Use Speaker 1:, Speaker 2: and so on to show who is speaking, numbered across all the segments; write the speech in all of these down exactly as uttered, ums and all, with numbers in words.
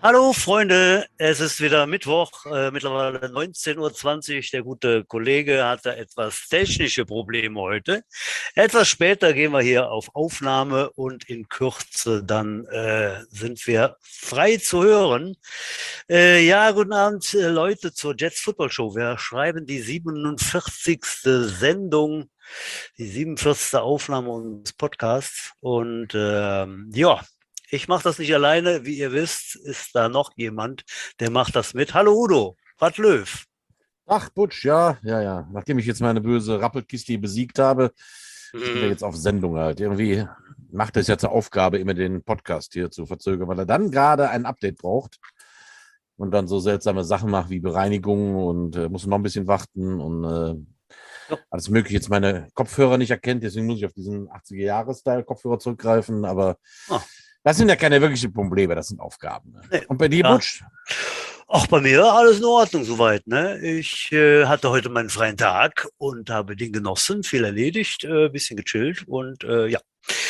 Speaker 1: Hallo Freunde, es ist wieder Mittwoch, äh, mittlerweile neunzehn Uhr zwanzig. Der gute Kollege hatte etwas technische Probleme heute. Etwas später gehen wir hier auf Aufnahme und in Kürze dann äh, sind wir frei zu hören. Äh, ja, guten Abend äh, Leute zur Jets Football Show. Wir schreiben die siebenundvierzigste Sendung, die siebenundvierzigste Aufnahme unseres Podcasts und ähm, ja, ich mache das nicht alleine. Wie ihr wisst, ist da noch jemand, der macht das mit. Hallo Udo, Rad Löw.
Speaker 2: Ach, Butsch, ja, ja, ja. Nachdem ich jetzt meine böse Rappelkiste besiegt habe, sind wir
Speaker 1: Mhm.
Speaker 2: jetzt auf Sendung halt. Irgendwie macht es ja zur Aufgabe, immer den Podcast hier zu verzögern, weil er dann gerade ein Update braucht und dann so seltsame Sachen macht wie Bereinigung und äh, muss noch ein bisschen warten und äh,
Speaker 1: Ja.
Speaker 2: alles Mögliche jetzt meine Kopfhörer nicht erkennt. Deswegen muss ich auf diesen achtziger-Jahres-Style-Kopfhörer zurückgreifen. Aber
Speaker 1: Ah,
Speaker 2: das sind ja keine wirklichen Probleme, das sind Aufgaben. Ne?
Speaker 1: nee.
Speaker 2: Und bei dir,
Speaker 1: Ja.
Speaker 2: Butsch?
Speaker 1: Auch bei mir alles in Ordnung soweit. Ne? Ich äh, hatte heute meinen freien Tag und habe den genossen, viel erledigt, äh, bisschen gechillt und äh, ja,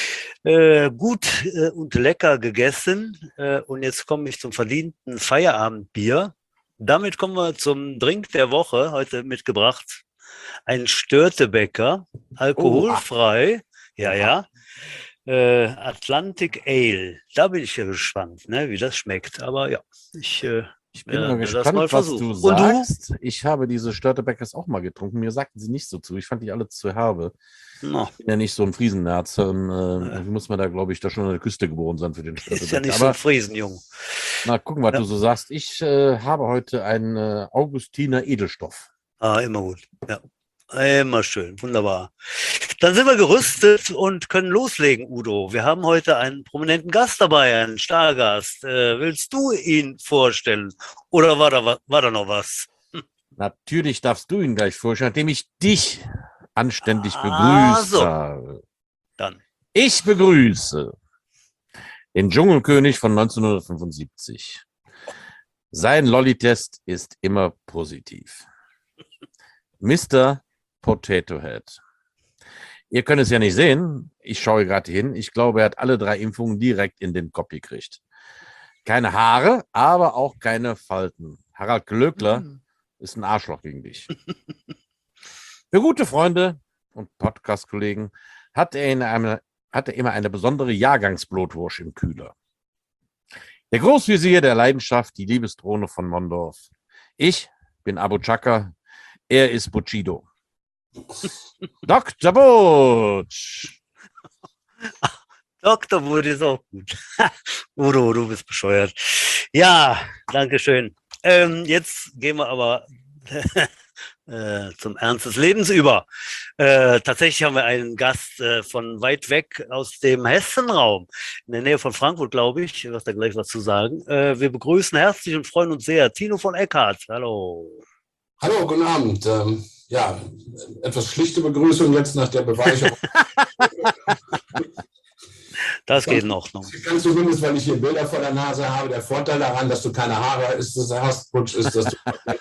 Speaker 1: äh, gut äh, und lecker gegessen. Äh, und jetzt komme ich zum verdienten Feierabendbier. Damit kommen wir zum Drink der Woche, heute mitgebracht. Ein Störtebäcker,
Speaker 2: Oha,
Speaker 1: alkoholfrei. Ja,
Speaker 2: oha.
Speaker 1: ja. Äh, Atlantic Ale. Da bin ich ja gespannt, ne, wie das schmeckt. Aber ja, ich äh,
Speaker 2: Ich bin mal
Speaker 1: werde das
Speaker 2: gespannt,
Speaker 1: mal
Speaker 2: was du
Speaker 1: versuchen. Und du?
Speaker 2: sagst. Ich habe diese Störtebeckers auch mal getrunken. Mir sagten sie nicht so zu. Ich fand die alle zu herbe.
Speaker 1: Na,
Speaker 2: Ich bin ja nicht so ein Friesennerz. Ähm, äh,
Speaker 1: äh,
Speaker 2: irgendwie muss man da, glaube ich, da schon an der Küste geboren sein für den
Speaker 1: ist ja
Speaker 2: Störtebecker.
Speaker 1: nicht so ein
Speaker 2: Aber
Speaker 1: Friesenjung.
Speaker 2: mal gucken, was
Speaker 1: Ja,
Speaker 2: du so sagst. Ich äh, habe heute einen äh, Augustiner Edelstoff.
Speaker 1: ah, immer gut. Ja, immer schön. Wunderbar. Dann sind wir gerüstet und können loslegen, Udo. Wir haben heute einen prominenten Gast dabei, einen Stargast. Äh, willst du ihn vorstellen? Oder war da, wa- war da noch was?
Speaker 2: Natürlich darfst du ihn gleich vorstellen, nachdem ich dich anständig
Speaker 1: Ah,
Speaker 2: begrüßt
Speaker 1: so.
Speaker 2: habe.
Speaker 1: Dann.
Speaker 2: Ich begrüße den Dschungelkönig von neunzehnhundertfünfundsiebzig. Sein Lolli-Test ist immer positiv. Mister Potato Head. Ihr könnt es ja nicht sehen. Ich schaue gerade hin. Ich glaube, er hat alle drei Impfungen direkt in den Kopf gekriegt. Keine Haare, aber auch keine Falten. Harald Glöckler
Speaker 1: Hm.
Speaker 2: ist ein Arschloch gegen dich. Für gute Freunde und Podcast-Kollegen hat er, in einem, hat er immer eine besondere Jahrgangsblutwurst im Kühler. Der Großvezier der Leidenschaft, die Liebesdrohne von Mondorf. Ich bin Abu Chaka, er ist Bushido. Doktor Butch.
Speaker 1: Doktor wurde ist auch gut. Udo, du bist bescheuert. Ja, danke schön. Ähm, jetzt gehen wir aber äh, zum Ernst des Lebens über. Äh, tatsächlich haben wir einen Gast äh, von weit weg aus dem Hessenraum, in der Nähe von Frankfurt, glaube ich. Ich werde da gleich was zu sagen. Äh, wir begrüßen herzlich und freuen uns sehr. Tino von Eckhardt. Hallo.
Speaker 3: Hallo, guten Abend. Ähm, ja, etwas schlichte Begrüßung jetzt nach der Beweicherung.
Speaker 1: Das geht in Ordnung.
Speaker 3: Ganz zumindest, weil ich hier Bilder vor der Nase habe. Der Vorteil daran, dass du keine Haare ist, das hast, Butch, ist, dass du.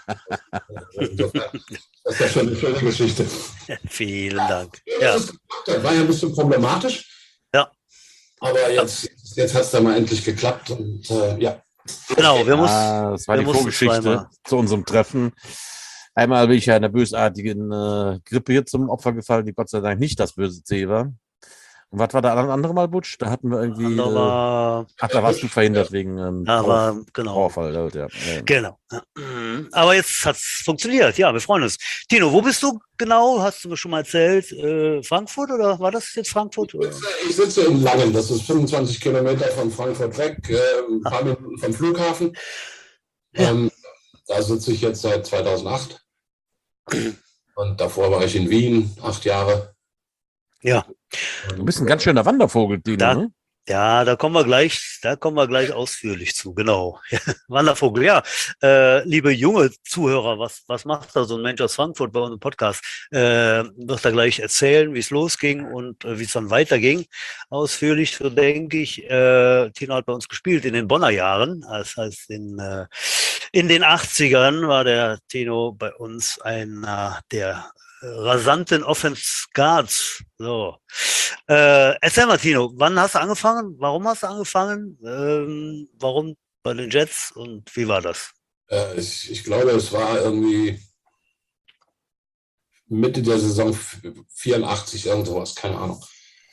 Speaker 3: Das ist ja schon eine schöne Geschichte.
Speaker 1: Vielen Dank.
Speaker 3: Ja,
Speaker 1: Ja.
Speaker 3: das, das war ja ein bisschen problematisch.
Speaker 1: Ja.
Speaker 3: Aber jetzt, jetzt hat es dann mal endlich geklappt. Und äh, ja.
Speaker 1: Genau, wir mussten.
Speaker 2: Ah, das war
Speaker 1: wir
Speaker 2: die
Speaker 1: mussten
Speaker 2: Vorgeschichte
Speaker 1: zweimal.
Speaker 2: zu unserem Treffen. Einmal bin ich ja einer bösartigen äh, Grippe hier zum Opfer gefallen, die Gott sei Dank nicht das böse C war. Und was war da das andere Mal, Butsch? Da hatten wir irgendwie.
Speaker 1: Da
Speaker 2: Äh,
Speaker 1: war,
Speaker 2: ach, da warst du verhindert wegen ähm,
Speaker 1: da
Speaker 2: Trauer-
Speaker 1: war, genau.
Speaker 2: Trauerfall. Halt, ja. Ja.
Speaker 1: Genau. Aber jetzt hat es funktioniert. Ja, wir freuen uns. Tino, wo bist du genau? Hast du mir schon mal erzählt? Äh, Frankfurt oder war das jetzt Frankfurt? Oder?
Speaker 3: Ich sitze in Langen, das ist fünfundzwanzig Kilometer von Frankfurt weg, äh, ein paar Minuten vom Flughafen.
Speaker 1: Ja.
Speaker 3: Ähm, da sitze ich jetzt seit zweitausendacht. Und davor war ich in Wien, acht Jahre.
Speaker 1: Ja.
Speaker 2: Du bist ein ganz schöner Wandervogel, Tino,
Speaker 1: Da,
Speaker 2: ne?
Speaker 1: ja, da kommen wir gleich, da kommen wir gleich ausführlich zu. Genau. Wandervogel, ja. Äh, liebe junge Zuhörer, was, was macht da so ein Mensch aus Frankfurt bei unserem Podcast? Äh, wird er gleich erzählen, wie es losging und äh, wie es dann weiterging. Ausführlich, so denke ich. Äh, Tino hat bei uns gespielt in den Bonner Jahren. Das heißt, in, äh, in den achtzigern war der Tino bei uns einer der rasanten Offense Guards. So. Äh, erzähl mal, Tino, wann hast du angefangen? Warum hast du angefangen? Ähm, warum bei den Jets und wie war das?
Speaker 3: Äh, ich, ich glaube, es war irgendwie Mitte der Saison vierundachtzig, irgend sowas, keine Ahnung.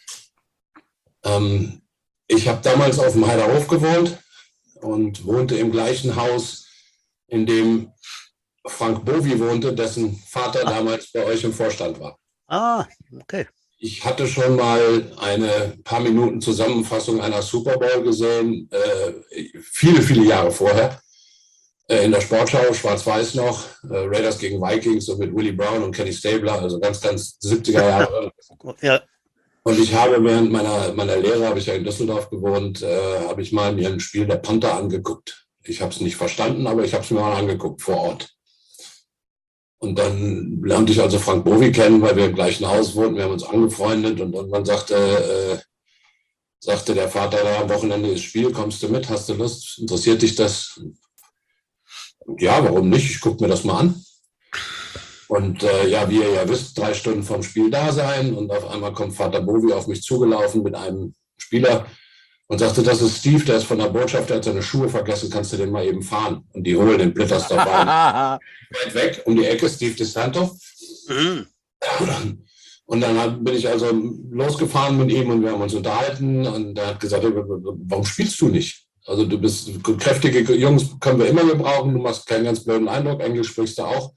Speaker 3: Ähm, ich habe damals auf dem Heiderhof gewohnt und wohnte im gleichen Haus, in dem Frank Bovi wohnte, dessen Vater
Speaker 1: Ah,
Speaker 3: damals bei euch im Vorstand war.
Speaker 1: ah, okay.
Speaker 3: Ich hatte schon mal eine paar Minuten Zusammenfassung einer Super Bowl gesehen, äh, viele, viele Jahre vorher, äh, in der Sportschau, schwarz-weiß noch, äh, Raiders gegen Vikings, so mit Willie Brown und Kenny Stabler, also ganz, ganz siebziger Jahre.
Speaker 1: Ja,
Speaker 3: Und ich habe während meiner, meiner Lehre, habe ich ja in Düsseldorf gewohnt, äh, habe ich mal mir ein Spiel der Panther angeguckt. Ich habe es nicht verstanden, aber ich habe es mir mal angeguckt vor Ort. Und dann lernte ich also Frank Bovi kennen, weil wir im gleichen Haus wohnten. Wir haben uns angefreundet und irgendwann sagte, äh, sagte der Vater, da am Wochenende ist Spiel, kommst du mit, hast du Lust, interessiert dich das? Und ja, warum nicht? Ich gucke mir das mal an. Und äh, ja, wie ihr ja wisst, drei Stunden vom Spiel da sein und auf einmal kommt Vater Bovi auf mich zugelaufen mit einem Spieler und sagte, das ist Steve, der ist von der Botschaft, der hat seine Schuhe vergessen, kannst du den mal eben fahren? Und die holen den Blittersdorf ein. Weit weg, um die Ecke, Steve DeSanto.
Speaker 1: mhm.
Speaker 3: Und dann bin ich also losgefahren mit ihm und wir haben uns unterhalten und er hat gesagt, warum spielst du nicht? Also du bist, kräftige Jungs können wir immer gebrauchen, du machst keinen ganz blöden Eindruck, Englisch sprichst du auch.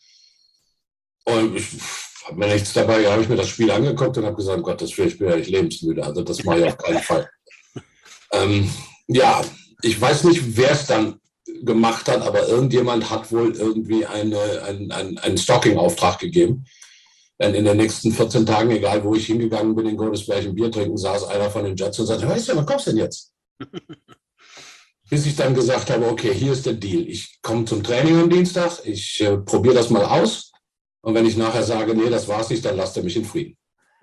Speaker 3: Und ich habe mir nichts dabei, habe ich mir das Spiel angeguckt und habe gesagt, um Gottes Willen, ich bin ja nicht lebensmüde, also das mache ich auf keinen Fall. Ähm, ja, ich weiß nicht, wer es dann gemacht hat, aber irgendjemand hat wohl irgendwie eine, ein, ein, einen Stalking-Auftrag gegeben. Denn in den nächsten vierzehn Tagen, egal wo ich hingegangen bin, in Godesberg ein Bier trinken, saß einer von den Jets und sagte, weißt du, wann kommst du denn jetzt? Bis ich dann gesagt habe, okay, hier ist der Deal. Ich komme zum Training am Dienstag, ich äh, probiere das mal aus. Und wenn ich nachher sage, nee, das war's nicht, dann lasst ihr mich in Frieden.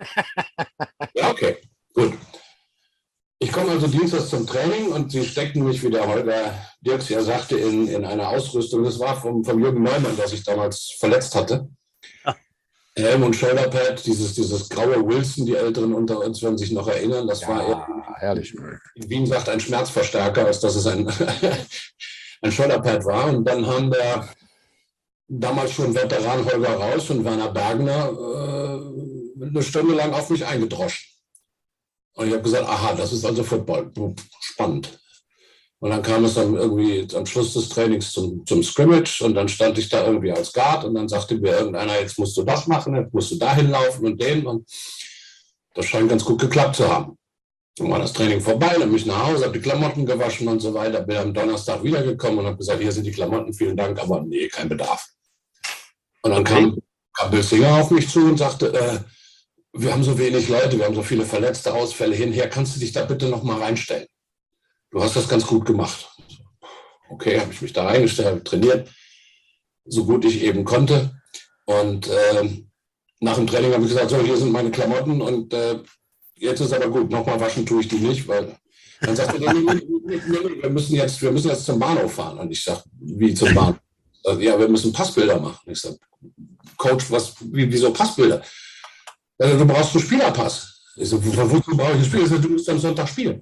Speaker 3: Ja, okay, gut. Ich komme also dienstags zum Training und sie steckten mich, wie der Holger Dirks ja sagte, in, in eine Ausrüstung. Das war vom, vom Jürgen Neumann, der sich damals verletzt hatte.
Speaker 1: Ah.
Speaker 3: Helm und Shoulderpad, dieses, dieses graue Wilson, die Älteren unter uns werden sich noch erinnern. Das
Speaker 2: Ja,
Speaker 3: war eher,
Speaker 2: herrlich.
Speaker 3: in Wien sagt, ein Schmerzverstärker, als dass es ein, ein Shoulderpad war. Und dann haben der damals schon Veteran Holger Raus und Werner Bergner äh, eine Stunde lang auf mich eingedroschen. Und ich habe gesagt, aha, das ist also Football. Spannend. Und dann kam es dann irgendwie am Schluss des Trainings zum, zum Scrimmage und dann stand ich da irgendwie als Guard und dann sagte mir irgendeiner, jetzt musst du das machen, jetzt musst du dahin laufen und den. Und das scheint ganz gut geklappt zu haben. Dann war das Training vorbei, dann bin ich nach Hause, habe die Klamotten gewaschen und so weiter, bin am Donnerstag wiedergekommen und habe gesagt, hier sind die Klamotten, vielen Dank, aber nee, kein Bedarf. Und dann kam, kam Bill Singer auf mich zu und sagte, äh, wir haben so wenig Leute, wir haben so viele verletzte Ausfälle hinher, kannst du dich da bitte noch mal reinstellen? Du hast das ganz gut gemacht. Okay, habe ich mich da reingestellt, habe trainiert, so gut ich eben konnte. Und äh, nach dem Training habe ich gesagt, so, hier sind meine Klamotten und äh, jetzt ist aber gut, nochmal waschen tue ich die nicht, weil dann sagte er, nee, nee, nee, nee, wir müssen jetzt, wir müssen jetzt zum Bahnhof fahren. Und ich sage, wie zum Bahnhof? Ja, wir müssen Passbilder machen. Ich sage, Coach, was, wie, wieso Passbilder? Ja, du brauchst einen Spielerpass. Ich so, wozu brauche ich einen Spieler? Du musst am Sonntag spielen.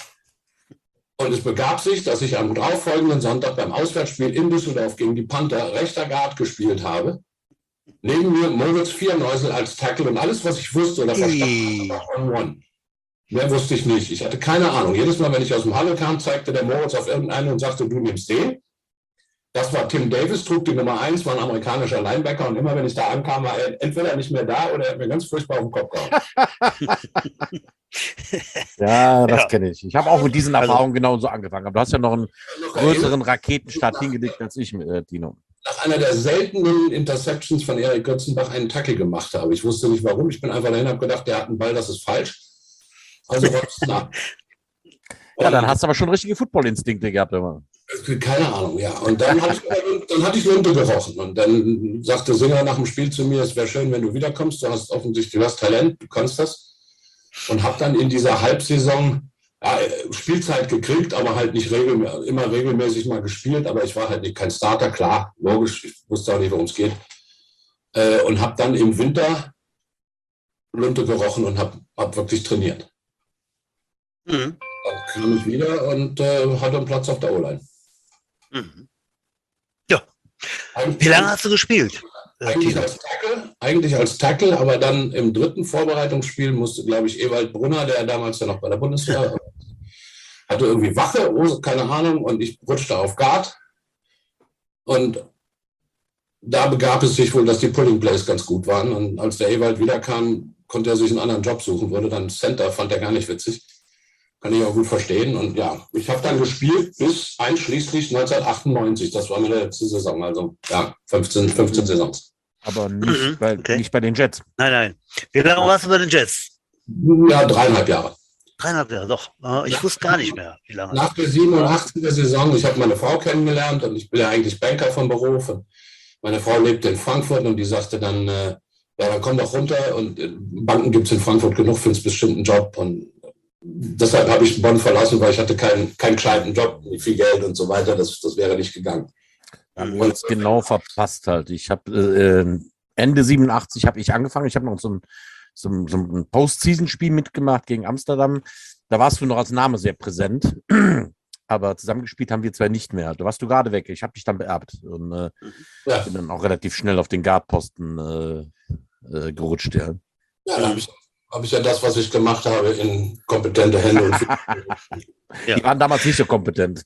Speaker 3: Und es begab sich, dass ich am darauffolgenden Sonntag beim Auswärtsspiel in Düsseldorf gegen die Panther rechter Guard gespielt habe. Neben mir Moritz Vierneusel als Tackle und alles, was ich wusste oder verstanden habe, war on-one. Mehr wusste ich nicht. Ich hatte keine Ahnung. Jedes Mal, wenn ich aus dem Halle kam, zeigte der Moritz auf irgendeinen und sagte, du nimmst den. Das war Tim Davis, trug die Nummer eins, war ein amerikanischer Linebacker und immer, wenn ich da ankam, war er entweder nicht mehr da oder er hat mir ganz furchtbar auf den Kopf gehauen.
Speaker 2: Ja, das
Speaker 1: Ja.
Speaker 2: kenne ich. Ich habe auch mit diesen
Speaker 1: Also-
Speaker 2: Erfahrungen genauso angefangen. Aber du hast ja noch einen größeren Raketenstart hingelegt als ich, äh, Tino.
Speaker 3: Nach einer der seltenen Interceptions von Erik Götzenbach einen Tackle gemacht habe. Ich wusste nicht warum. Ich bin einfach dahin, habe gedacht, der hat einen Ball, das ist falsch. Also rollst du ab.
Speaker 2: Ja, dann hast du aber schon richtige Football-Instinkte gehabt immer.
Speaker 3: Keine Ahnung, ja. Und dann hatte ich, dann hatte ich Lunte gerochen. Und dann sagte Singer nach dem Spiel zu mir, es wäre schön, wenn du wiederkommst. Du hast offensichtlich, du hast Talent, du kannst das. Und habe dann in dieser Halbsaison ja, Spielzeit gekriegt, aber halt nicht regelmäßig, immer regelmäßig mal gespielt. Aber ich war halt nicht kein Starter, klar, logisch. Ich wusste auch nicht, worum es geht. Äh, und habe dann im Winter Lunte gerochen und habe hab wirklich trainiert.
Speaker 1: Mhm.
Speaker 3: Dann kam ich wieder und äh, hatte einen Platz auf der O-Line.
Speaker 1: Mhm. Ja.
Speaker 3: Eigentlich,
Speaker 1: Wie lange hast du gespielt? äh,
Speaker 3: eigentlich,
Speaker 1: Tino?
Speaker 3: als Tackle, eigentlich als Tackle, aber dann im dritten Vorbereitungsspiel musste, glaube ich, Ewald Brunner, der damals ja noch bei der Bundeswehr hatte, irgendwie Wache, oh, keine Ahnung, und ich rutschte auf Guard. Und da begab es sich wohl, dass die Pulling Plays ganz gut waren. Und als der Ewald wiederkam, konnte er sich einen anderen Job suchen, wurde dann Center, fand er gar nicht witzig. Kann ich auch gut verstehen. Und ja, ich habe dann gespielt bis einschließlich neunzehnhundertachtundneunzig. Das war meine letzte Saison. Also ja, fünfzehn, fünfzehn Saisons.
Speaker 2: Aber nicht,
Speaker 1: Mhm,
Speaker 2: bei,
Speaker 1: okay.
Speaker 2: nicht bei den Jets.
Speaker 1: Nein, nein. Wie lange warst du bei den Jets?
Speaker 3: Ja, dreieinhalb Jahre.
Speaker 1: Dreieinhalb Jahre, doch. Äh, Ich wusste gar nicht mehr, wie lange.
Speaker 3: Nach der siebenundachtziger Saison, ich habe meine Frau kennengelernt und ich bin ja eigentlich Banker von Beruf. Und meine Frau lebte in Frankfurt und die sagte dann, äh, ja, dann komm doch runter und äh, Banken gibt es in Frankfurt genug für einen bestimmten Job. Und deshalb habe ich Bonn verlassen, weil ich hatte keinen, keinen gescheiten Job, nicht viel Geld und so weiter. Das, das wäre nicht gegangen.
Speaker 2: Haben wir uns genau verpasst halt. Ich habe äh, Ende siebenundachtzig habe ich angefangen. Ich habe noch so ein, so ein, so ein Post-Season-Spiel mitgemacht gegen Amsterdam. Da warst du noch als Name sehr präsent. Aber zusammengespielt haben wir zwei nicht mehr. Da warst du gerade weg. Ich habe dich dann beerbt. Und äh,
Speaker 3: Ja,
Speaker 2: bin dann auch relativ schnell auf den Guardposten äh, äh, gerutscht. Ja.
Speaker 3: ja dann habe ich, hab ich ja das, was ich gemacht habe, in kompetente Hände. Und
Speaker 1: Ja.
Speaker 2: Die waren damals nicht so kompetent.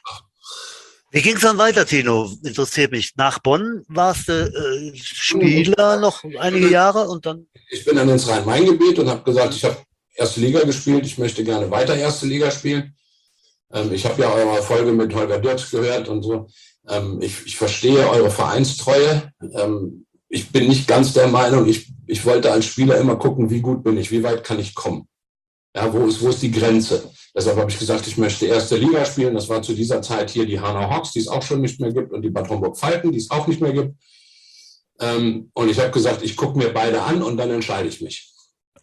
Speaker 1: Wie ging es dann weiter, Tino? Interessiert mich. Nach Bonn warst du äh, Spieler noch einige Jahre und dann.
Speaker 3: Ich bin dann ins Rhein-Main-Gebiet und habe gesagt, ich habe erste Liga gespielt, ich möchte gerne weiter erste Liga spielen. Ähm, ich habe ja eure Folge mit Holger Dirks gehört und so. Ähm, ich, ich verstehe eure Vereinstreue. Ähm, ich bin nicht ganz der Meinung, ich, ich wollte als Spieler immer gucken, wie gut bin ich, wie weit kann ich kommen. Ja, wo ist, wo ist die Grenze? Deshalb habe ich gesagt, ich möchte erste Liga spielen. Das war zu dieser Zeit hier die Hanau Hawks, die es auch schon nicht mehr gibt, und die Bad Homburg Falken, die es auch nicht mehr gibt. Ähm, und ich habe gesagt, ich gucke mir beide an und dann entscheide ich mich.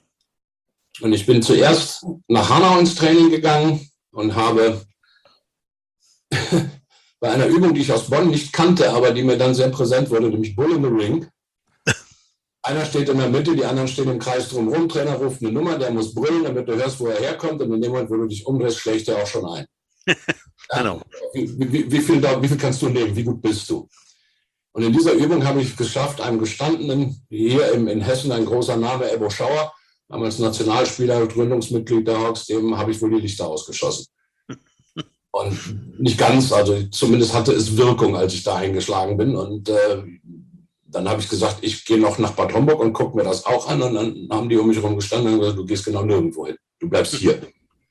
Speaker 3: Und ich bin zuerst nach Hanau ins Training gegangen und habe bei einer Übung, die ich aus Bonn nicht kannte, aber die mir dann sehr präsent wurde, nämlich Bull in the Ring. Einer steht in der Mitte, die anderen stehen im Kreis drumherum. Trainer ruft eine Nummer, der muss brüllen, damit du hörst, wo er herkommt. Und in dem Moment, wo du dich umdrehst, schlägt er auch schon ein.
Speaker 1: Genau.
Speaker 3: Wie, wie, wie, viel, wie viel kannst du nehmen? Wie gut bist du? Und in dieser Übung habe ich geschafft, einem gestandenen, hier im, in Hessen ein großer Name, Ebbo Schauer, damals Nationalspieler, Gründungsmitglied der Hawks, dem habe ich wohl die Lichter ausgeschossen. Und nicht ganz, also zumindest hatte es Wirkung, als ich da eingeschlagen bin. Und äh, dann habe ich gesagt, ich gehe noch nach Bad Homburg und gucke mir das auch an. Und dann haben die um mich herum gestanden und gesagt, du gehst genau nirgendwo hin. Du bleibst hier.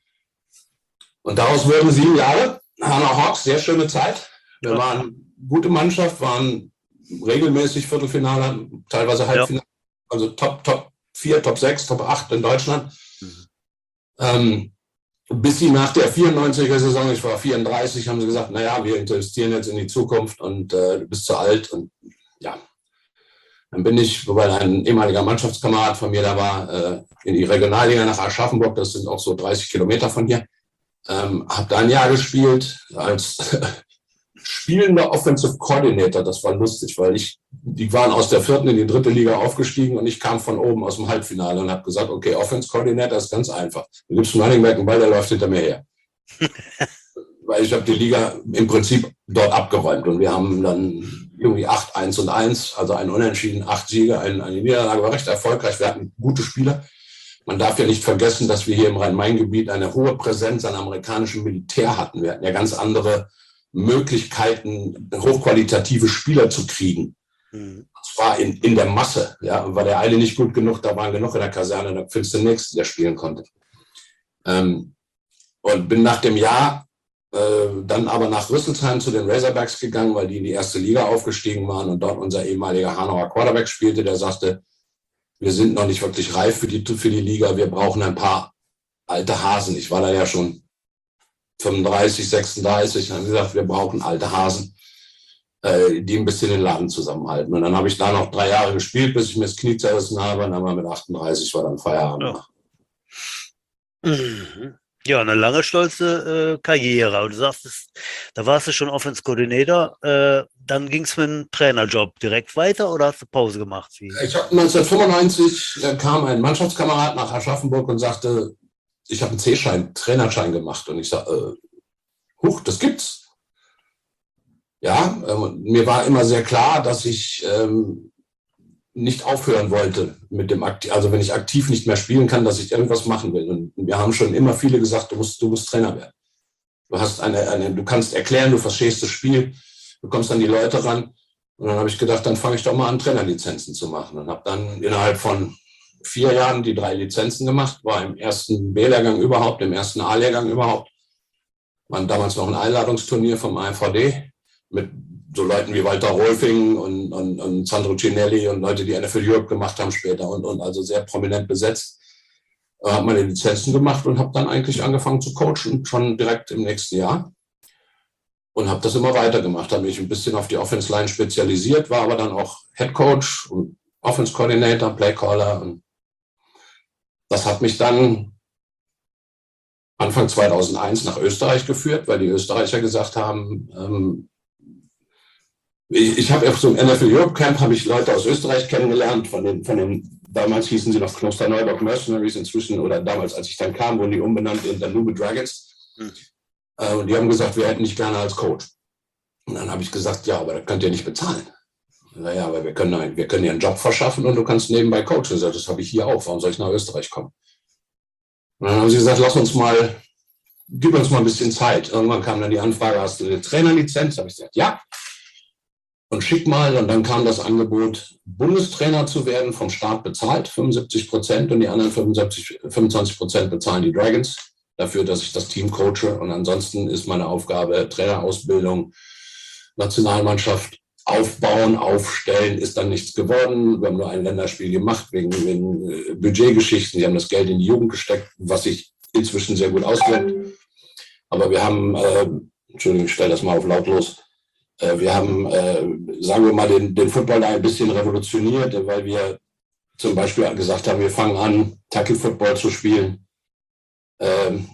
Speaker 3: Und daraus wurden sieben Jahre. Hanau Hawks, sehr schöne Zeit. Wir waren eine gute Mannschaft, waren regelmäßig Viertelfinale, teilweise Halbfinale. Ja. Also Top, Top vier, Top sechs, Top acht in Deutschland. Mhm. Ähm, bis sie nach der vierundneunziger Saison, ich war vierunddreißig, haben sie gesagt, naja, wir investieren jetzt in die Zukunft und äh, du bist zu alt. Und ja, dann bin ich, wobei ein ehemaliger Mannschaftskamerad von mir da war, äh, in die Regionalliga nach Aschaffenburg, das sind auch so dreißig Kilometer von hier, ähm, habe da ein Jahr gespielt als spielender Offensive Coordinator. Das war lustig, weil ich, die waren aus der vierten in die dritte Liga aufgestiegen und ich kam von oben aus dem Halbfinale und habe gesagt, okay, Offensive Coordinator ist ganz einfach. Du gibst einen Running Back einen Ball, der läuft hinter mir her. Weil ich habe die Liga im Prinzip dort abgeräumt und wir haben dann irgendwie acht, eins und eins, also ein Unentschieden, acht Siege, eine, eine Niederlage, war recht erfolgreich. Wir hatten gute Spieler. Man darf ja nicht vergessen, dass wir hier im Rhein-Main-Gebiet eine hohe Präsenz an amerikanischem Militär hatten. Wir hatten ja ganz andere Möglichkeiten, hochqualitative Spieler zu kriegen. Mhm. Und zwar in, in der Masse. Ja, war der eine nicht gut genug, da waren genug in der Kaserne, da findest du den nächsten, der spielen konnte. Ähm, und bin nach dem Jahr äh, dann aber nach Rüsselsheim zu den Razorbacks gegangen, weil die in die erste Liga aufgestiegen waren und dort unser ehemaliger Hanauer Quarterback spielte, der sagte, wir sind noch nicht wirklich reif für die, für die Liga, wir brauchen ein paar alte Hasen. Ich war da ja schon fünfunddreißig, sechsunddreißig, haben gesagt, wir brauchen alte Hasen, äh, die ein bisschen den Laden zusammenhalten. Und dann habe ich da noch drei Jahre gespielt, bis ich mir das Knie zerrissen habe. Und dann war mit achtunddreißig war dann Feierabend.
Speaker 1: Ja, ja, eine lange, stolze äh, Karriere. Aber du sagst, da warst du schon Offense-Koordinator. Äh, dann ging es mit dem Trainerjob direkt weiter oder hast du Pause gemacht? Wie?
Speaker 3: Ich habe neunzehnhundertfünfundneunzig, da kam ein Mannschaftskamerad nach Aschaffenburg und sagte, ich habe einen C-Schein, Trainerschein gemacht. Und ich sage, äh, huch, das gibt's. Ja, ähm, mir war immer sehr klar, dass ich ähm, nicht aufhören wollte mit dem Aktiv, also wenn ich aktiv nicht mehr spielen kann, dass ich irgendwas machen will. Und wir haben schon immer viele gesagt, du musst, du musst Trainer werden. Du hast eine, eine, du kannst erklären, du verstehst das Spiel, du kommst an die Leute ran. Und dann habe ich gedacht, dann fange ich doch mal an, Trainerlizenzen zu machen. Und habe dann innerhalb von vier Jahren die drei Lizenzen gemacht, war im ersten B-Lehrgang überhaupt, im ersten A-Lehrgang überhaupt. War damals noch ein Einladungsturnier vom A M V D mit so Leuten wie Walter Rolfing und, und, und Sandro Cinelli und Leute, die N F L Europe gemacht haben später und, und also sehr prominent besetzt. Äh, habe meine Lizenzen gemacht und habe dann eigentlich angefangen zu coachen, schon direkt im nächsten Jahr. Und habe das immer weitergemacht, habe mich ein bisschen auf die Offense Line spezialisiert, war aber dann auch Head Coach und Offense Coordinator, Play Caller. Und das hat mich dann Anfang zweitausendeins nach Österreich geführt, weil die Österreicher gesagt haben, ähm, ich, ich habe auf so einem N F L Europe Camp habe ich Leute aus Österreich kennengelernt, von den, von den damals hießen sie noch Klosterneuburg Mercenaries inzwischen, oder damals, als ich dann kam, wurden die umbenannt in Danube Dragons. Hm. Und die haben gesagt, wir hätten dich gerne als Coach. Und dann habe ich gesagt, ja, aber das könnt ihr nicht bezahlen. Naja, aber wir können, wir können dir einen Job verschaffen und du kannst nebenbei coachen. Ich sage, das habe ich hier auch. Warum soll ich nach Österreich kommen? Und dann haben sie gesagt, lass uns mal, gib uns mal ein bisschen Zeit. Irgendwann kam dann die Anfrage, hast du eine Trainerlizenz? Da habe ich gesagt, ja. Und schick mal. Und dann kam das Angebot, Bundestrainer zu werden, vom Staat bezahlt, fünfundsiebzig Prozent, und die anderen fünfundsechzig, fünfundzwanzig Prozent bezahlen die Dragons dafür, dass ich das Team coache. Und ansonsten ist meine Aufgabe Trainerausbildung, Nationalmannschaft aufbauen, aufstellen, ist dann nichts geworden. Wir haben nur ein Länderspiel gemacht wegen, wegen Budgetgeschichten. Sie haben das Geld in die Jugend gesteckt, was sich inzwischen sehr gut auswirkt. Aber wir haben, äh, Entschuldigung, ich stelle das mal auf lautlos, äh, wir haben, äh, sagen wir mal, den, den Football ein bisschen revolutioniert, weil wir zum Beispiel gesagt haben, wir fangen an, Tackle-Football zu spielen. Ähm,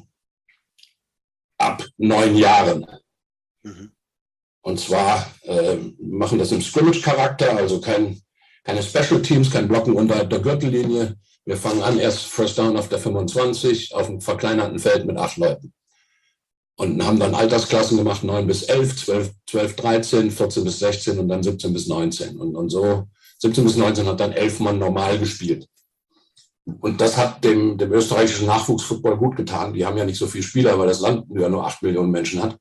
Speaker 3: ab neun Jahren. Mhm. Und zwar äh, machen das im Scrimmage-Charakter, also kein, keine Special Teams, kein Blocken unter der Gürtellinie. Wir fangen an, erst First Down auf der fünfundzwanzig, auf einem verkleinerten Feld mit acht Leuten. Und haben dann Altersklassen gemacht, neun bis elf, zwölf, zwölf, dreizehn, vierzehn bis sechzehn und dann siebzehn bis neunzehn. Und, und so, siebzehn bis neunzehn hat dann elf Mann normal gespielt. Und das hat dem, dem österreichischen Nachwuchsfootball gut getan. Die haben ja nicht so viele Spieler, weil das Land ja nur acht Millionen Menschen hat.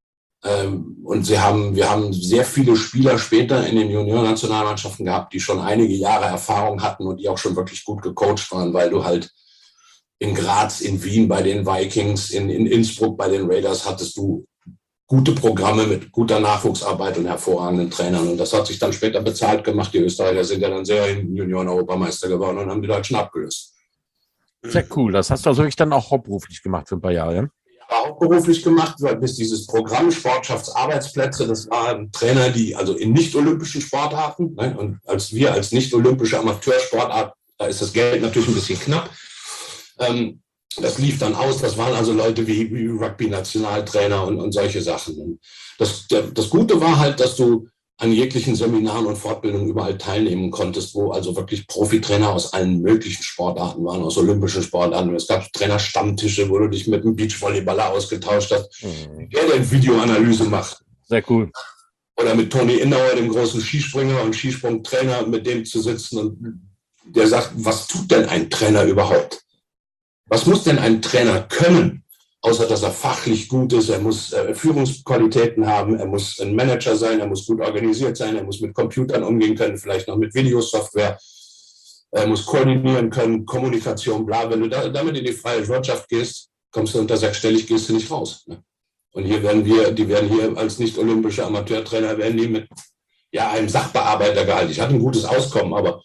Speaker 3: Ähm, und sie haben, wir haben sehr viele Spieler später in den Junior-Nationalmannschaften gehabt, die schon einige Jahre Erfahrung hatten und die auch schon wirklich gut gecoacht waren, weil du halt in Graz, in Wien bei den Vikings, in, in Innsbruck bei den Raiders hattest du gute Programme mit guter Nachwuchsarbeit und hervorragenden Trainern. Und das hat sich dann später bezahlt gemacht. Die Österreicher sind ja dann sehr in Junioren-Europameister geworden und haben die Deutschen abgelöst.
Speaker 2: Sehr cool. Das hast du also wirklich dann auch hauptberuflich gemacht für ein paar Jahre, ja?
Speaker 3: Ja, hauptberuflich gemacht, weil bis dieses Programm Sportschaftsarbeitsplätze, das waren Trainer, die also in nicht-olympischen Sportarten, ne, und als wir als nicht-olympische Amateursportart, da ist das Geld natürlich ein bisschen knapp. Ähm, Das lief dann aus, das waren also Leute wie, wie Rugby-Nationaltrainer und, und solche Sachen. Und das, der, das Gute war halt, dass du an jeglichen Seminaren und Fortbildungen überall teilnehmen konntest, wo also wirklich Profitrainer aus allen möglichen Sportarten waren, aus olympischen Sportarten. Es gab Trainerstammtische, wo du dich mit einem Beachvolleyballer ausgetauscht hast, mhm. der eine Videoanalyse macht.
Speaker 2: Sehr cool.
Speaker 3: Oder mit Toni Innauer, dem großen Skispringer und Skisprungtrainer, mit dem zu sitzen und der sagt, was tut denn ein Trainer überhaupt? Was muss denn ein Trainer können, außer dass er fachlich gut ist? Er muss äh, Führungsqualitäten haben, er muss ein Manager sein, er muss gut organisiert sein, er muss mit Computern umgehen können, vielleicht noch mit Videosoftware, er muss koordinieren können, Kommunikation, bla. Wenn du da, damit in die freie Wirtschaft gehst, kommst du unter sechsstellig, gehst du nicht raus. Ne? Und hier werden wir, die werden hier als nicht-olympische Amateurtrainer, werden die mit ja, einem Sachbearbeitergehalt. Ich hatte ein gutes Auskommen, aber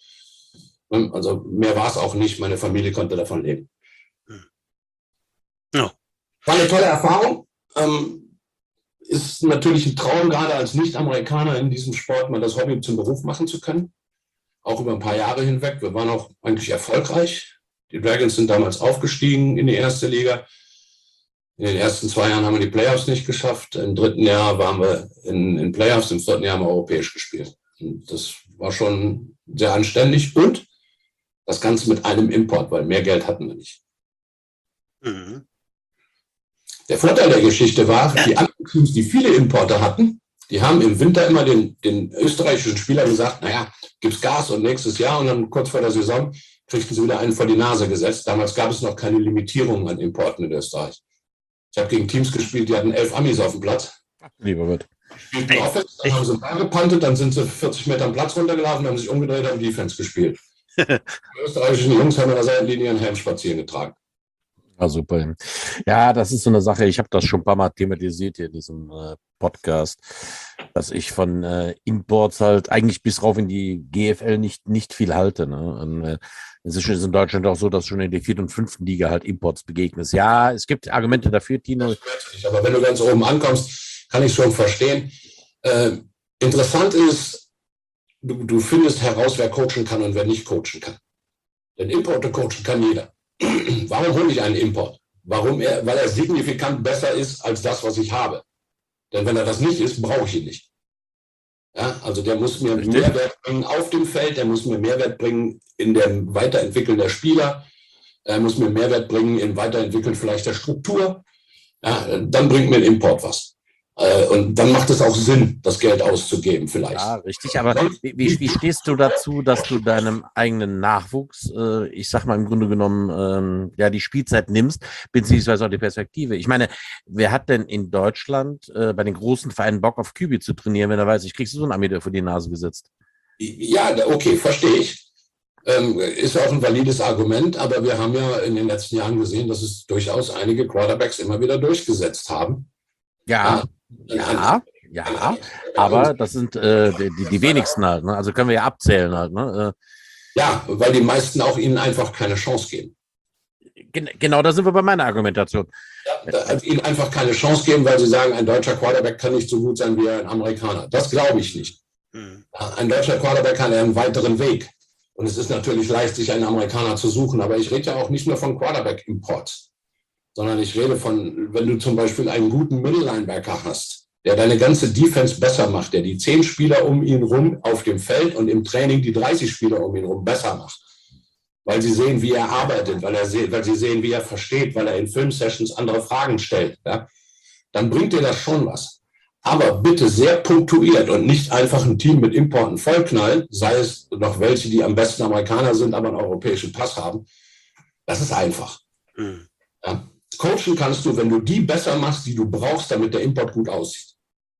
Speaker 3: also mehr war es auch nicht. Meine Familie konnte davon leben.
Speaker 1: Ja.
Speaker 3: War eine tolle Erfahrung. Ähm, ist natürlich ein Traum, gerade als Nicht-Amerikaner in diesem Sport mal das Hobby zum Beruf machen zu können. Auch über ein paar Jahre hinweg. Wir waren auch eigentlich erfolgreich. Die Dragons sind damals aufgestiegen in die erste Liga. In den ersten zwei Jahren haben wir die Playoffs nicht geschafft. Im dritten Jahr waren wir in, in Playoffs, im vierten Jahr haben wir europäisch gespielt. Und das war schon sehr anständig. Und das Ganze mit einem Import, weil mehr Geld hatten wir nicht. Mhm. Der Vorteil der Geschichte war, die anderen Teams, die viele Importer hatten, Die haben im Winter immer den, den österreichischen Spielern gesagt, naja, gibt's Gas und nächstes Jahr und dann kurz vor der Saison kriegten sie wieder einen vor die Nase gesetzt. Damals gab es noch keine Limitierung an Importen in Österreich. Ich habe gegen Teams gespielt, die hatten elf Amis auf dem Platz.
Speaker 2: Lieber wird.
Speaker 3: Spielten Offense, dann haben sie einen Ball gepantet, dann sind sie vierzig Meter am Platz runtergelaufen, haben sich umgedreht, haben Defense gespielt. Die österreichischen Jungs haben an der Seitenlinie ihren Helm spazieren getragen.
Speaker 2: Ja, super. Ja, das ist so eine Sache, ich habe das schon ein paar Mal thematisiert hier in diesem äh, Podcast, dass ich von äh, Imports halt eigentlich bis rauf in die G F L nicht, nicht viel halte. Ne? Und, äh, inzwischen ist es in Deutschland auch so, dass schon in der vierten und fünften Liga halt Imports begegnet. Ja, es gibt Argumente dafür, Tino.
Speaker 3: Aber wenn du ganz oben ankommst, kann ich schon verstehen. Äh, interessant ist, du, du findest heraus, wer coachen kann und wer nicht coachen kann. Denn Importe coachen kann jeder. Warum hole ich einen Import? Warum er, weil er signifikant besser ist als das, was ich habe. Denn wenn er das nicht ist, brauche ich ihn nicht. Ja, also der muss mir
Speaker 2: Richtig.
Speaker 3: Mehrwert bringen auf dem Feld, der muss mir Mehrwert bringen in dem Weiterentwickeln der Spieler, er muss mir Mehrwert bringen im Weiterentwickeln vielleicht der Struktur. Ja, dann bringt mir ein Import was. Und dann macht es auch Sinn, das Geld auszugeben vielleicht.
Speaker 2: Ja, richtig. Aber wie, wie, wie stehst du dazu, dass du deinem eigenen Nachwuchs, äh, ich sag mal im Grunde genommen, ähm, ja die Spielzeit nimmst, beziehungsweise auch die Perspektive? Ich meine, wer hat denn in Deutschland äh, bei den großen Vereinen Bock auf Q B zu trainieren, wenn er weiß, ich kriegst du so einen Armee vor die Nase gesetzt?
Speaker 3: Ja, okay, verstehe ich. Ähm, ist auch ein valides Argument, aber wir haben ja in den letzten Jahren gesehen, dass es durchaus einige Quarterbacks immer wieder durchgesetzt haben.
Speaker 2: Ja. Ja, ja, aber das sind äh, die, die wenigsten halt, ne? Also können wir ja abzählen halt, ne?
Speaker 3: Ja, weil die meisten auch ihnen einfach keine Chance geben.
Speaker 2: Gen genau, da sind wir bei meiner Argumentation.
Speaker 3: Ja, also ihnen einfach keine Chance geben, weil sie sagen, ein deutscher Quarterback kann nicht so gut sein wie ein Amerikaner. Das glaube ich nicht. Mhm. Ein deutscher Quarterback hat einen weiteren Weg. Und es ist natürlich leicht, sich einen Amerikaner zu suchen, aber ich rede ja auch nicht nur von Quarterback-Imports. Sondern ich rede von, wenn du zum Beispiel einen guten Mittellinebacker hast, der deine ganze Defense besser macht, der die zehn Spieler um ihn rum auf dem Feld und im Training die dreißig Spieler um ihn rum besser macht. Weil sie sehen, wie er arbeitet, weil, er weil sie sehen, wie er versteht, weil er in Filmsessions andere Fragen stellt. Ja? Dann bringt dir das schon was. Aber bitte sehr punktuiert und nicht einfach ein Team mit Importen vollknallen, sei es noch welche, die am besten Amerikaner sind, aber einen europäischen Pass haben. Das ist einfach. Mhm. Ja? Coachen kannst du, wenn du die besser machst, die du brauchst, damit der Import gut aussieht.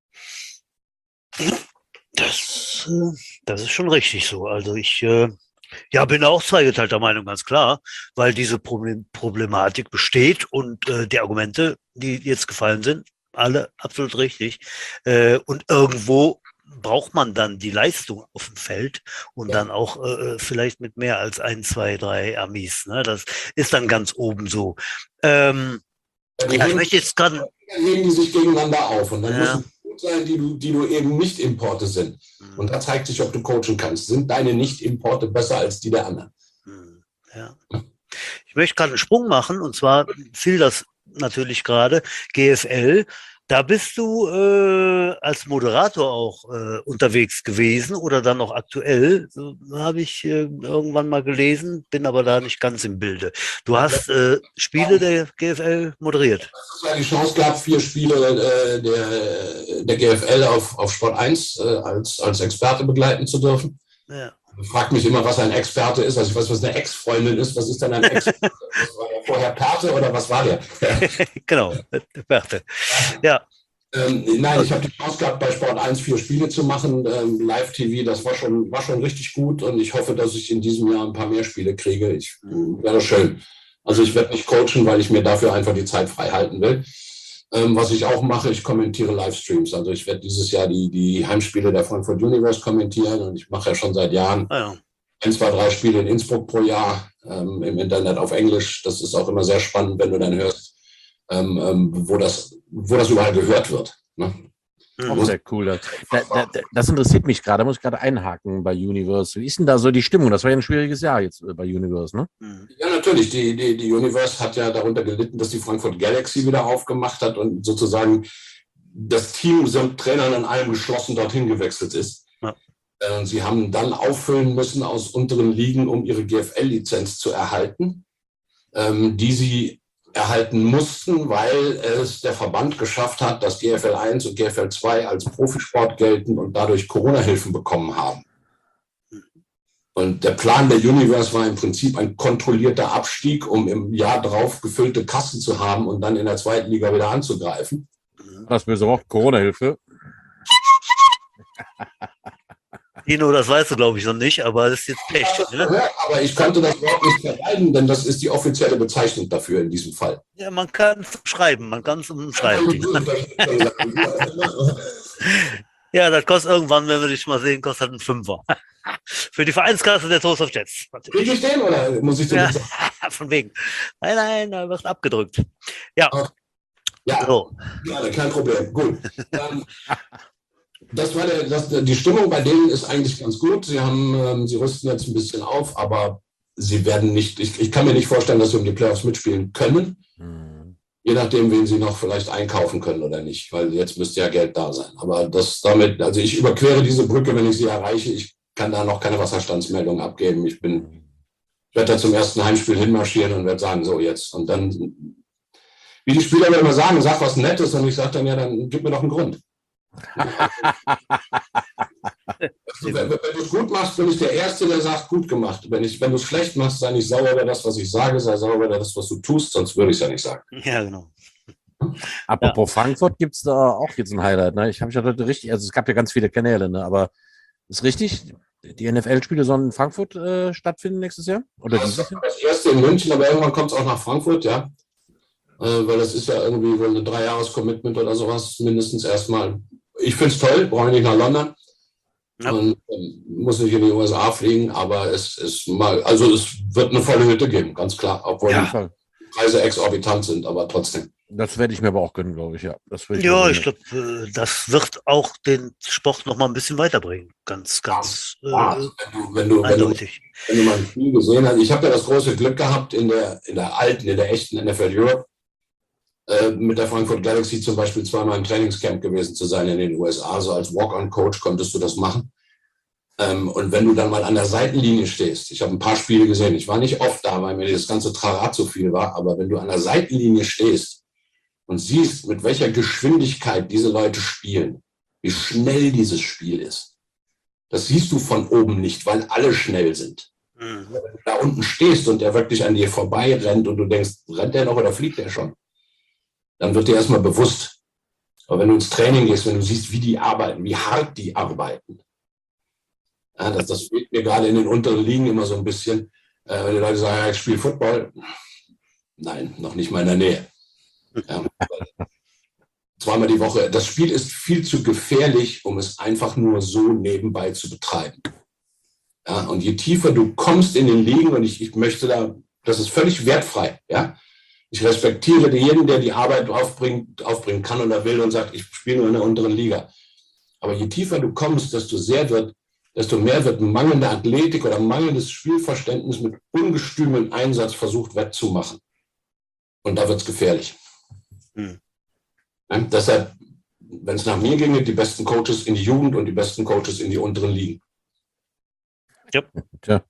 Speaker 1: Das, das ist schon richtig so. Also ich äh, ja, bin auch zweigeteilter Meinung, ganz klar, weil diese Problem, Problematik besteht und äh, die Argumente, die jetzt gefallen sind, alle absolut richtig. Äh, und irgendwo braucht man dann die Leistung auf dem Feld und ja. dann auch äh, vielleicht mit mehr als ein, zwei, drei Amis. Ne? Das ist dann ganz oben so. Ähm, ja, ja, ich möchte jetzt gerade...
Speaker 3: Dann heben die sich gegeneinander auf und dann ja. müssen gut sein, die du, die du eben nicht Importe sind. Mhm. Und da zeigt sich, ob du coachen kannst. Sind deine Nicht-Importe besser als die der anderen?
Speaker 1: Mhm. Ja. Ich möchte gerade einen Sprung machen und zwar fiel das natürlich gerade, G F L. Da bist du äh, als Moderator auch äh, unterwegs gewesen oder dann noch aktuell, so, habe ich äh, irgendwann mal gelesen, bin aber da nicht ganz im Bilde. Du hast äh, Spiele der G F L moderiert.
Speaker 3: Es ja die Chance gehabt, vier Spiele äh, der, der G F L auf, auf Sport eins äh, als, als Experte begleiten zu dürfen. Ja. Ich frage mich immer, was ein Experte ist. Also ich weiß, was eine Ex-Freundin ist. Was ist denn ein Experte? War der vorher Perte oder was war der?
Speaker 1: Genau, Perte. Ja.
Speaker 3: Ähm, nein, ich habe die Chance gehabt, bei Sport eins vier Spiele zu machen. Ähm, Live-T V, das war schon, war schon richtig gut. Und ich hoffe, dass ich in diesem Jahr ein paar mehr Spiele kriege. Ich, wäre schön. Also ich werde nicht coachen, weil ich mir dafür einfach die Zeit frei halten will. Ähm, was ich auch mache, ich kommentiere Livestreams. Also ich werde dieses Jahr die, die Heimspiele der Frankfurt Universe kommentieren und ich mache ja schon seit Jahren ah, ja. ein, zwei, drei Spiele in Innsbruck pro Jahr ähm, im Internet auf Englisch. Das ist auch immer sehr spannend, wenn du dann hörst, ähm, ähm, wo, das, wo das überall gehört wird. Ne?
Speaker 2: Auch sehr cool. Da, da, das interessiert mich gerade, da muss ich gerade einhaken bei Universe. Wie ist denn da so die Stimmung? Das war ja ein schwieriges Jahr jetzt bei Universe, ne?
Speaker 3: Ja, natürlich. Die, die, die Universe hat ja darunter gelitten, dass die Frankfurt Galaxy wieder aufgemacht hat und sozusagen das Team samt Trainern an allem geschlossen dorthin gewechselt ist. Ja. Äh, sie haben dann auffüllen müssen aus unteren Ligen, um ihre G F L-Lizenz zu erhalten, ähm, die sie erhalten mussten, weil es der Verband geschafft hat, dass G F L eins und G F L zwei als Profisport gelten und dadurch Corona-Hilfen bekommen haben. Und der Plan der Universe war im Prinzip ein kontrollierter Abstieg, um im Jahr drauf gefüllte Kassen zu haben und dann in der zweiten Liga wieder anzugreifen.
Speaker 2: Das böse Wort, Corona-Hilfe.
Speaker 1: Dino, das weißt du, glaube ich, noch nicht, aber das ist jetzt Pech.
Speaker 3: Ja, ne? Aber ich konnte das Wort nicht vermeiden, denn das ist die offizielle Bezeichnung dafür in diesem Fall.
Speaker 1: Ja, man kann es schreiben, man kann es umschreiben. Ja, das kostet irgendwann, wenn wir dich mal sehen, kostet ein Fünfer. Für die Vereinskasse der Toast of Jets.
Speaker 3: Kriege ich den oder muss ich den
Speaker 1: ja, von wegen. Nein, nein, da wird abgedrückt. Ja.
Speaker 3: Okay. Ja,
Speaker 1: so.
Speaker 3: Ja, kein Problem. Gut. ähm, das war der, das, die Stimmung bei denen ist eigentlich ganz gut. Sie haben, ähm, sie rüsten jetzt ein bisschen auf, aber sie werden nicht, ich, ich kann mir nicht vorstellen, dass sie um die Playoffs mitspielen können. Hm. Je nachdem, wen sie noch vielleicht einkaufen können oder nicht, weil jetzt müsste ja Geld da sein. Aber das damit, also ich überquere diese Brücke, wenn ich sie erreiche. Ich kann da noch keine Wasserstandsmeldung abgeben. Ich bin, ich werde da zum ersten Heimspiel hinmarschieren und werde sagen, so jetzt. Und dann, wie die Spieler immer sagen, sag was Nettes und ich sage dann, ja, dann gib mir doch einen Grund. Also, wenn, wenn du es gut machst, bin ich der Erste, der sagt, gut gemacht. Wenn, ich, wenn du es schlecht machst, sei nicht sauer über das, was ich sage, sei sauer über das, was du tust, sonst würde ich es ja nicht sagen.
Speaker 1: Ja, genau.
Speaker 2: Apropos ja. Frankfurt, gibt es da auch jetzt ein Highlight. Ne? Ich habe mich ja heute richtig, also es gab ja ganz viele Kanäle, ne? Aber ist richtig, die N F L-Spiele sollen in Frankfurt äh, stattfinden nächstes Jahr? Oder
Speaker 3: das ist das erste in München, aber irgendwann kommt es auch nach Frankfurt, ja. Äh, weil das ist ja irgendwie ein Drei-Jahres-Commitment oder sowas, mindestens erstmal. Ich finde es toll, brauche ich nicht nach London. Ja. Und ähm, muss nicht in die U S A fliegen, aber es ist mal, also es wird eine volle Hütte geben, ganz klar, obwohl ja. die Preise exorbitant sind, aber trotzdem.
Speaker 2: Das werde ich mir aber auch gönnen, glaube ich, ja. Das ich
Speaker 1: ja, ich glaube, das wird auch den Sport noch mal ein bisschen weiterbringen. Ganz, ganz
Speaker 3: ja,
Speaker 1: äh,
Speaker 3: wenn, du, wenn, du, wenn, du, wenn du mal ein Spiel gesehen hast. Ich habe ja das große Glück gehabt, in der, in der alten, in der echten N F L Europe äh, mit der Frankfurt Galaxy zum Beispiel zweimal im Trainingscamp gewesen zu sein in den U S A. Also als Walk-on-Coach konntest du das machen. Ähm, und wenn du dann mal an der Seitenlinie stehst, ich habe ein paar Spiele gesehen, ich war nicht oft da, weil mir das ganze Trara zu viel war, aber wenn du an der Seitenlinie stehst und siehst, mit welcher Geschwindigkeit diese Leute spielen, wie schnell dieses Spiel ist, das siehst du von oben nicht, weil alle schnell sind. Mhm. Wenn du da unten stehst und der wirklich an dir vorbei rennt und du denkst, rennt der noch oder fliegt der schon? Dann wird dir erstmal bewusst. Aber wenn du ins Training gehst, wenn du siehst, wie die arbeiten, wie hart die arbeiten, ja, das, das fehlt mir gerade in den unteren Ligen immer so ein bisschen. Äh, wenn die Leute sagen, ja, ich spiele Football, nein, noch nicht mal in der Nähe. Ja, zweimal die Woche. Das Spiel ist viel zu gefährlich, um es einfach nur so nebenbei zu betreiben. Ja, und je tiefer du kommst in den Ligen, und ich, ich möchte da, das ist völlig wertfrei. Ja? Ich respektiere jeden, der die Arbeit aufbringt, aufbringen kann oder will und sagt, ich spiele nur in der unteren Liga. Aber je tiefer du kommst, desto sehr wird, desto mehr wird mangelnde Athletik oder mangelndes Spielverständnis mit ungestümem Einsatz versucht wettzumachen. Und da wird es gefährlich. Hm. Ja, deshalb, wenn es nach mir ginge, die besten Coaches in die Jugend und die besten Coaches in die unteren Ligen.
Speaker 1: Ja.
Speaker 2: Tja.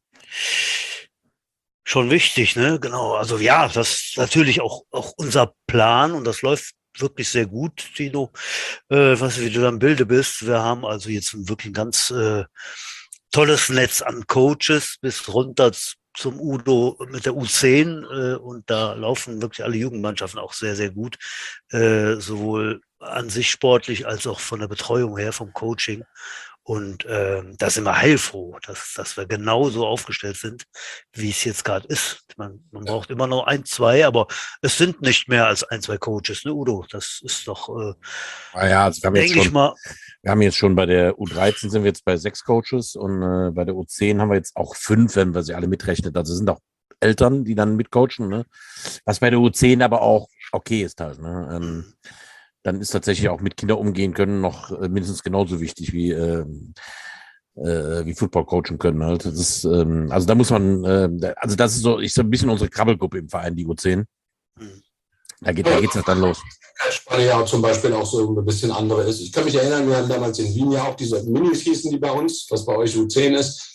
Speaker 1: Schon wichtig, ne? Genau. Also ja, das ist natürlich auch, auch unser Plan und das läuft wirklich sehr gut, Tino. Äh, was wie du da im Bilde bist. Wir haben also jetzt wirklich ein ganz äh, tolles Netz an Coaches bis runter zum Udo mit der U zehn äh, und da laufen wirklich alle Jugendmannschaften auch sehr, sehr gut. Äh, sowohl an sich sportlich als auch von der Betreuung her, vom Coaching. Und äh, da sind wir heilfroh, dass, dass wir genauso aufgestellt sind, wie es jetzt gerade ist. Man, man braucht immer noch ein, zwei, aber es sind nicht mehr als ein, zwei Coaches, ne, Udo? Das ist doch, äh,
Speaker 2: ah ja, also wir haben
Speaker 1: denke
Speaker 2: jetzt schon,
Speaker 1: ich mal.
Speaker 2: Wir haben jetzt schon bei der U dreizehn sind wir jetzt bei sechs Coaches und äh, bei der U zehn haben wir jetzt auch fünf, wenn wir sie alle mitrechnen. Also sind auch Eltern, die dann mitcoachen, ne? Was bei der U zehn aber auch okay ist halt, ne? Ähm, dann ist tatsächlich auch mit Kindern umgehen können noch äh, mindestens genauso wichtig wie, äh, äh, wie Football coachen können. Halt. Das ist, ähm, also da muss man, äh, also das ist so, ich so ein bisschen unsere Krabbelgruppe im Verein, die U zehn. Da geht da geht's halt dann los.
Speaker 3: Spanne ja zum Beispiel auch so ein bisschen andere ist. Ich kann mich erinnern, wir haben damals in Wien ja auch diese Minis hießen die bei uns, was bei euch U zehn ist.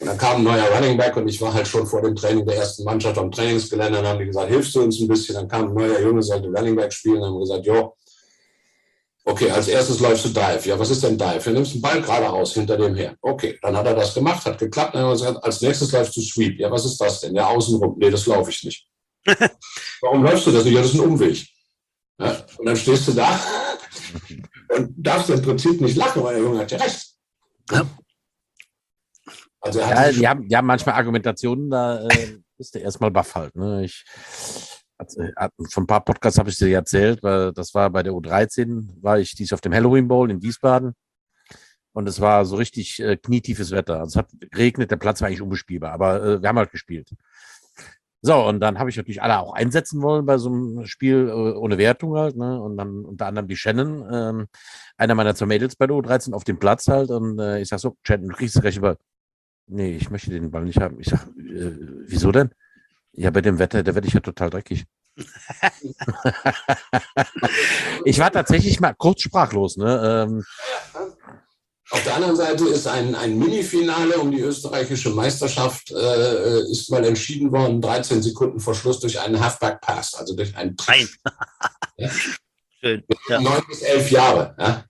Speaker 3: Und dann kam ein neuer Running Back und ich war halt schon vor dem Training der ersten Mannschaft am Trainingsgelände. Dann haben die gesagt, hilfst du uns ein bisschen? Dann kam ein neuer Junge, sollte Running Back spielen. Dann haben wir gesagt, jo, okay, als erstes läufst du Dive. Ja, was ist denn Dive? Du nimmst den Ball geradeaus hinter dem her. Okay, dann hat er das gemacht, hat geklappt. Dann haben wir gesagt, als nächstes läufst du Sweep. Ja, was ist das denn? Ja, außenrum. Nee, das laufe ich nicht. Warum läufst du das nicht? Ja, das ist ein Umweg. Ja, und dann stehst du da und darfst im Prinzip nicht lachen, weil der Junge hat ja recht.
Speaker 1: Ja.
Speaker 3: Also er hat
Speaker 2: Ja,
Speaker 3: sich
Speaker 2: die haben, die haben manchmal Argumentationen, da äh, bist du erstmal baff halt. Ne? Ich, hat, von ein paar Podcasts habe ich dir erzählt, weil das war bei der U dreizehn, war ich dies auf dem Halloween Bowl in Wiesbaden und es war so richtig äh, knietiefes Wetter. Also es hat geregnet, der Platz war eigentlich unbespielbar, aber äh, wir haben halt gespielt. So, und dann habe ich natürlich alle auch einsetzen wollen bei so einem Spiel äh, ohne Wertung halt, ne? Und dann unter anderem die Shannon, ähm, einer meiner zwei Mädels bei der U dreizehn auf dem Platz halt. Und äh, ich sag so, Shannon, du kriegst recht über. Nee, ich möchte den Ball nicht haben. Ich sag, äh, wieso denn? Ja, bei dem Wetter, da werde ich ja total dreckig. Ich war tatsächlich mal kurz sprachlos, ne? Ähm,
Speaker 3: Auf der anderen Seite ist ein, ein Mini-Finale um die österreichische Meisterschaft äh, ist mal entschieden worden, dreizehn Sekunden vor Schluss durch einen Halfback-Pass, also durch einen Trick. Ja.
Speaker 1: Schön. Ja.
Speaker 3: Neun bis elf Jahre. Ja?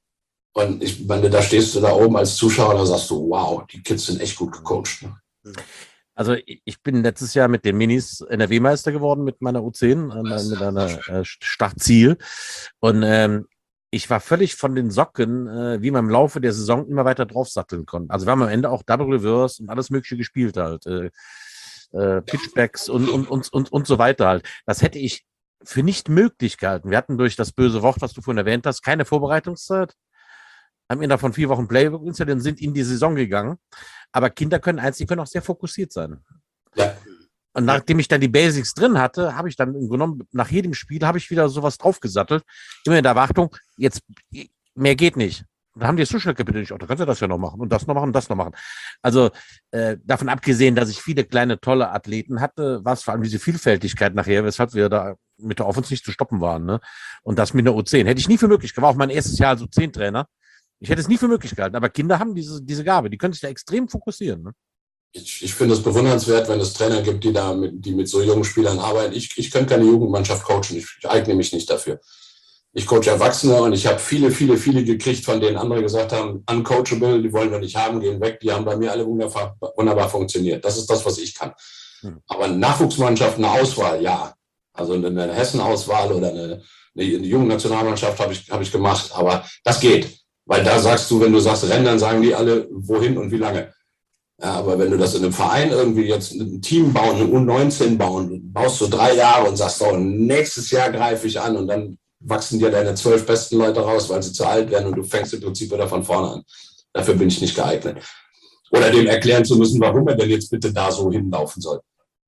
Speaker 3: Und ich meine, da stehst du da oben als Zuschauer, da sagst du, wow, die Kids sind echt gut gecoacht. Ne?
Speaker 2: Also ich bin letztes Jahr mit den Minis N R W-Meister geworden mit meiner U zehn, äh, mit einer äh, Startziel. Und ähm, ich war völlig von den Socken, äh, wie man im Laufe der Saison immer weiter draufsatteln konnte. Also wir haben am Ende auch Double Reverse und alles Mögliche gespielt halt. Äh, äh, Pitchbacks und, und, und, und, und so weiter halt. Das hätte ich für nicht möglich gehalten. Wir hatten durch das böse Wort, was du vorhin erwähnt hast, keine Vorbereitungszeit. Haben ihnen davon vier Wochen Playbook installiert und sind in die Saison gegangen. Aber Kinder können eins, die können auch sehr fokussiert sein.
Speaker 3: Ja.
Speaker 2: Und nachdem ich dann die Basics drin hatte, habe ich dann im Grunde genommen, nach jedem Spiel habe ich wieder sowas draufgesattelt. Immer in der Erwartung, jetzt mehr geht nicht. Und dann haben die es so schnell kapiert, oh, da kannst du das ja noch machen und das noch machen und das noch machen. Also äh, davon abgesehen, dass ich viele kleine, tolle Athleten hatte, war es vor allem diese Vielfältigkeit nachher, weshalb wir da mit der Offense nicht zu stoppen waren. Ne? Und das mit einer U zehn. Hätte ich nie für möglich gehalten. War auch mein erstes Jahr als U zehn Trainer. Ich hätte es nie für möglich gehalten. Aber Kinder haben diese, diese Gabe. Die können sich da extrem fokussieren. Ne?
Speaker 3: Ich, ich finde es bewundernswert, wenn es Trainer gibt, die da mit, die mit so jungen Spielern arbeiten. Ich, ich könnte keine Jugendmannschaft coachen. Ich, ich eigne mich nicht dafür. Ich coache Erwachsene und ich habe viele, viele, viele gekriegt, von denen andere gesagt haben, uncoachable, die wollen wir nicht haben, gehen weg. Die haben bei mir alle wunderbar, wunderbar funktioniert. Das ist das, was ich kann. Hm. Aber eine Nachwuchsmannschaft, eine Auswahl, ja. Also eine Hessen-Auswahl oder eine, eine, eine Jugendnationalmannschaft habe ich, habe ich gemacht. Aber das geht. Weil da sagst du, wenn du sagst Rennen, dann sagen die alle, wohin und wie lange. Ja, aber wenn du das in einem Verein irgendwie jetzt ein Team bauen, eine U neunzehn bauen, baust du drei Jahre und sagst, so, nächstes Jahr greife ich an und dann wachsen dir deine zwölf besten Leute raus, weil sie zu alt werden und du fängst im Prinzip wieder von vorne an. Dafür bin ich nicht geeignet. Oder dem erklären zu müssen, warum er denn jetzt bitte da so hinlaufen soll.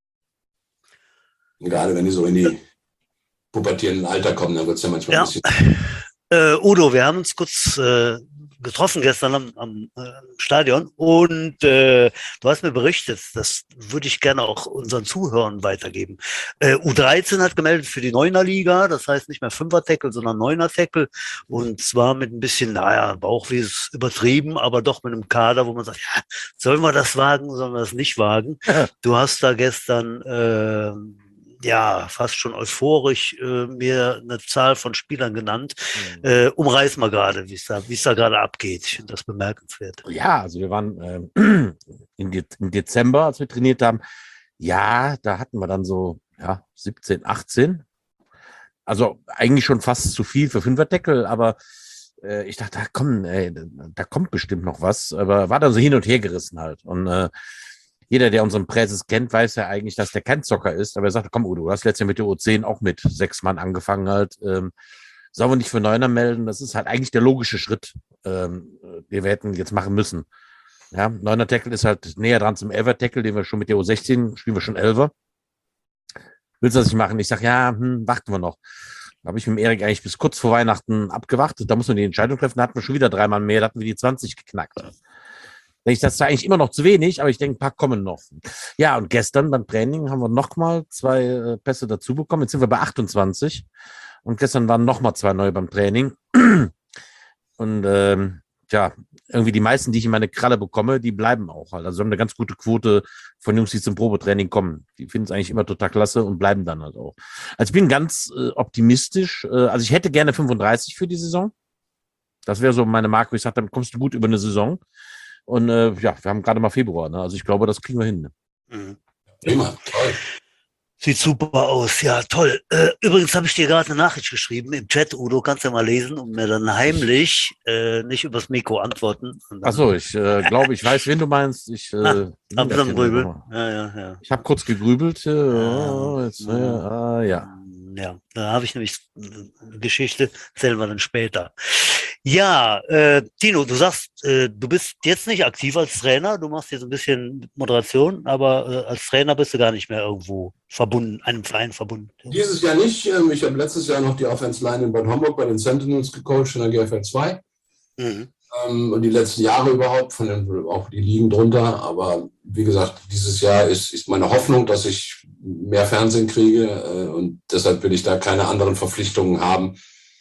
Speaker 3: Und gerade wenn die so in die pubertierenden Alter kommen, dann wird es ja manchmal ja. ein bisschen...
Speaker 1: Äh, Udo, wir haben uns kurz äh, getroffen gestern am, am äh, Stadion und äh, du hast mir berichtet, das würde ich gerne auch unseren Zuhörern weitergeben. Äh, U dreizehn hat gemeldet für die Neuner-Liga, das heißt nicht mehr Fünfer-Tackle, sondern Neuner-Tackle und zwar mit ein bisschen, naja, Bauchweh ist übertrieben, aber doch mit einem Kader, wo man sagt, ja, sollen wir das wagen, sollen wir das nicht wagen? Du hast da gestern... Äh, ja, fast schon euphorisch äh, mir eine Zahl von Spielern genannt. Mhm. Äh, umreiß mal gerade, wie es da, wie es da gerade abgeht. Ich finde das bemerkenswert.
Speaker 2: Ja, also wir waren äh, in De- im Dezember, als wir trainiert haben, ja, da hatten wir dann so ja, siebzehn, achtzehn. Also eigentlich schon fast zu viel für Fünfer-Deckel, aber äh, ich dachte, komm, ey, da kommt bestimmt noch was. Aber war dann so hin und her gerissen halt. Und äh, jeder, der unseren Präses kennt, weiß ja eigentlich, dass der kein Zocker ist. Aber er sagte, komm Udo, du hast letztes Jahr mit der U zehn auch mit sechs Mann angefangen halt. Ähm, sollen wir nicht für Neuner melden? Das ist halt eigentlich der logische Schritt, ähm, den wir hätten jetzt machen müssen. Ja, Neuner Tackle ist halt näher dran zum Elfer Tackle, den wir schon mit der U sechzehn spielen wir schon Elfer. Willst du das nicht machen? Ich sag, ja, hm, warten wir noch. Da habe ich mit dem Erik eigentlich bis kurz vor Weihnachten abgewartet. Da muss man die Entscheidung treffen. Da hatten wir schon wieder drei Mann mehr. Da hatten wir die zwanzig geknackt. Ich, das ist eigentlich immer noch zu wenig, aber ich denke, ein paar kommen noch. Ja, und gestern beim Training haben wir nochmal zwei äh, Pässe dazu bekommen. Jetzt sind wir bei achtundzwanzig. Und gestern waren nochmal zwei neue beim Training. Und ähm, tja, irgendwie die meisten, die ich in meine Kralle bekomme, die bleiben auch halt. Also wir haben eine ganz gute Quote von Jungs, die zum Probetraining kommen. Die finden es eigentlich immer total klasse und bleiben dann halt auch. Also ich bin ganz äh, optimistisch. Äh, also ich hätte gerne fünfunddreißig für die Saison. Das wäre so meine Marke, wo ich sage, dann kommst du gut über eine Saison. Und äh, ja, wir haben gerade mal Februar. Ne? Also ich glaube, das kriegen wir hin. Ne?
Speaker 1: Mhm.
Speaker 3: Immer, toll.
Speaker 1: Sieht super aus, ja, toll. Äh, übrigens habe ich dir gerade eine Nachricht geschrieben im Chat, Udo, kannst du ja mal lesen und mir dann heimlich äh, nicht übers Mikro antworten.
Speaker 2: Achso, ich äh, glaube, ich weiß, wen du meinst. Ich, äh,
Speaker 1: am Grübeln. Ja, ja, ja.
Speaker 2: Ich habe kurz gegrübelt. Äh, oh, jetzt, äh,
Speaker 1: ja.
Speaker 2: ah, ja.
Speaker 1: Ja, da habe ich nämlich eine Geschichte, erzählen wir dann später. Ja, äh, Tino, du sagst, äh, du bist jetzt nicht aktiv als Trainer, du machst jetzt ein bisschen Moderation, aber äh, als Trainer bist du gar nicht mehr irgendwo verbunden, einem Verein verbunden.
Speaker 3: Dieses Jahr nicht. Ähm, ich habe letztes Jahr noch die Offense Line in Bad Homburg bei den Sentinels gecoacht in der G F L zwei.
Speaker 1: Mhm.
Speaker 3: Ähm, und die letzten Jahre überhaupt, von den, auch die Ligen drunter. Aber wie gesagt, dieses Jahr ist, ist meine Hoffnung, dass ich mehr Fernsehen kriege. Äh, und deshalb will ich da keine anderen Verpflichtungen haben.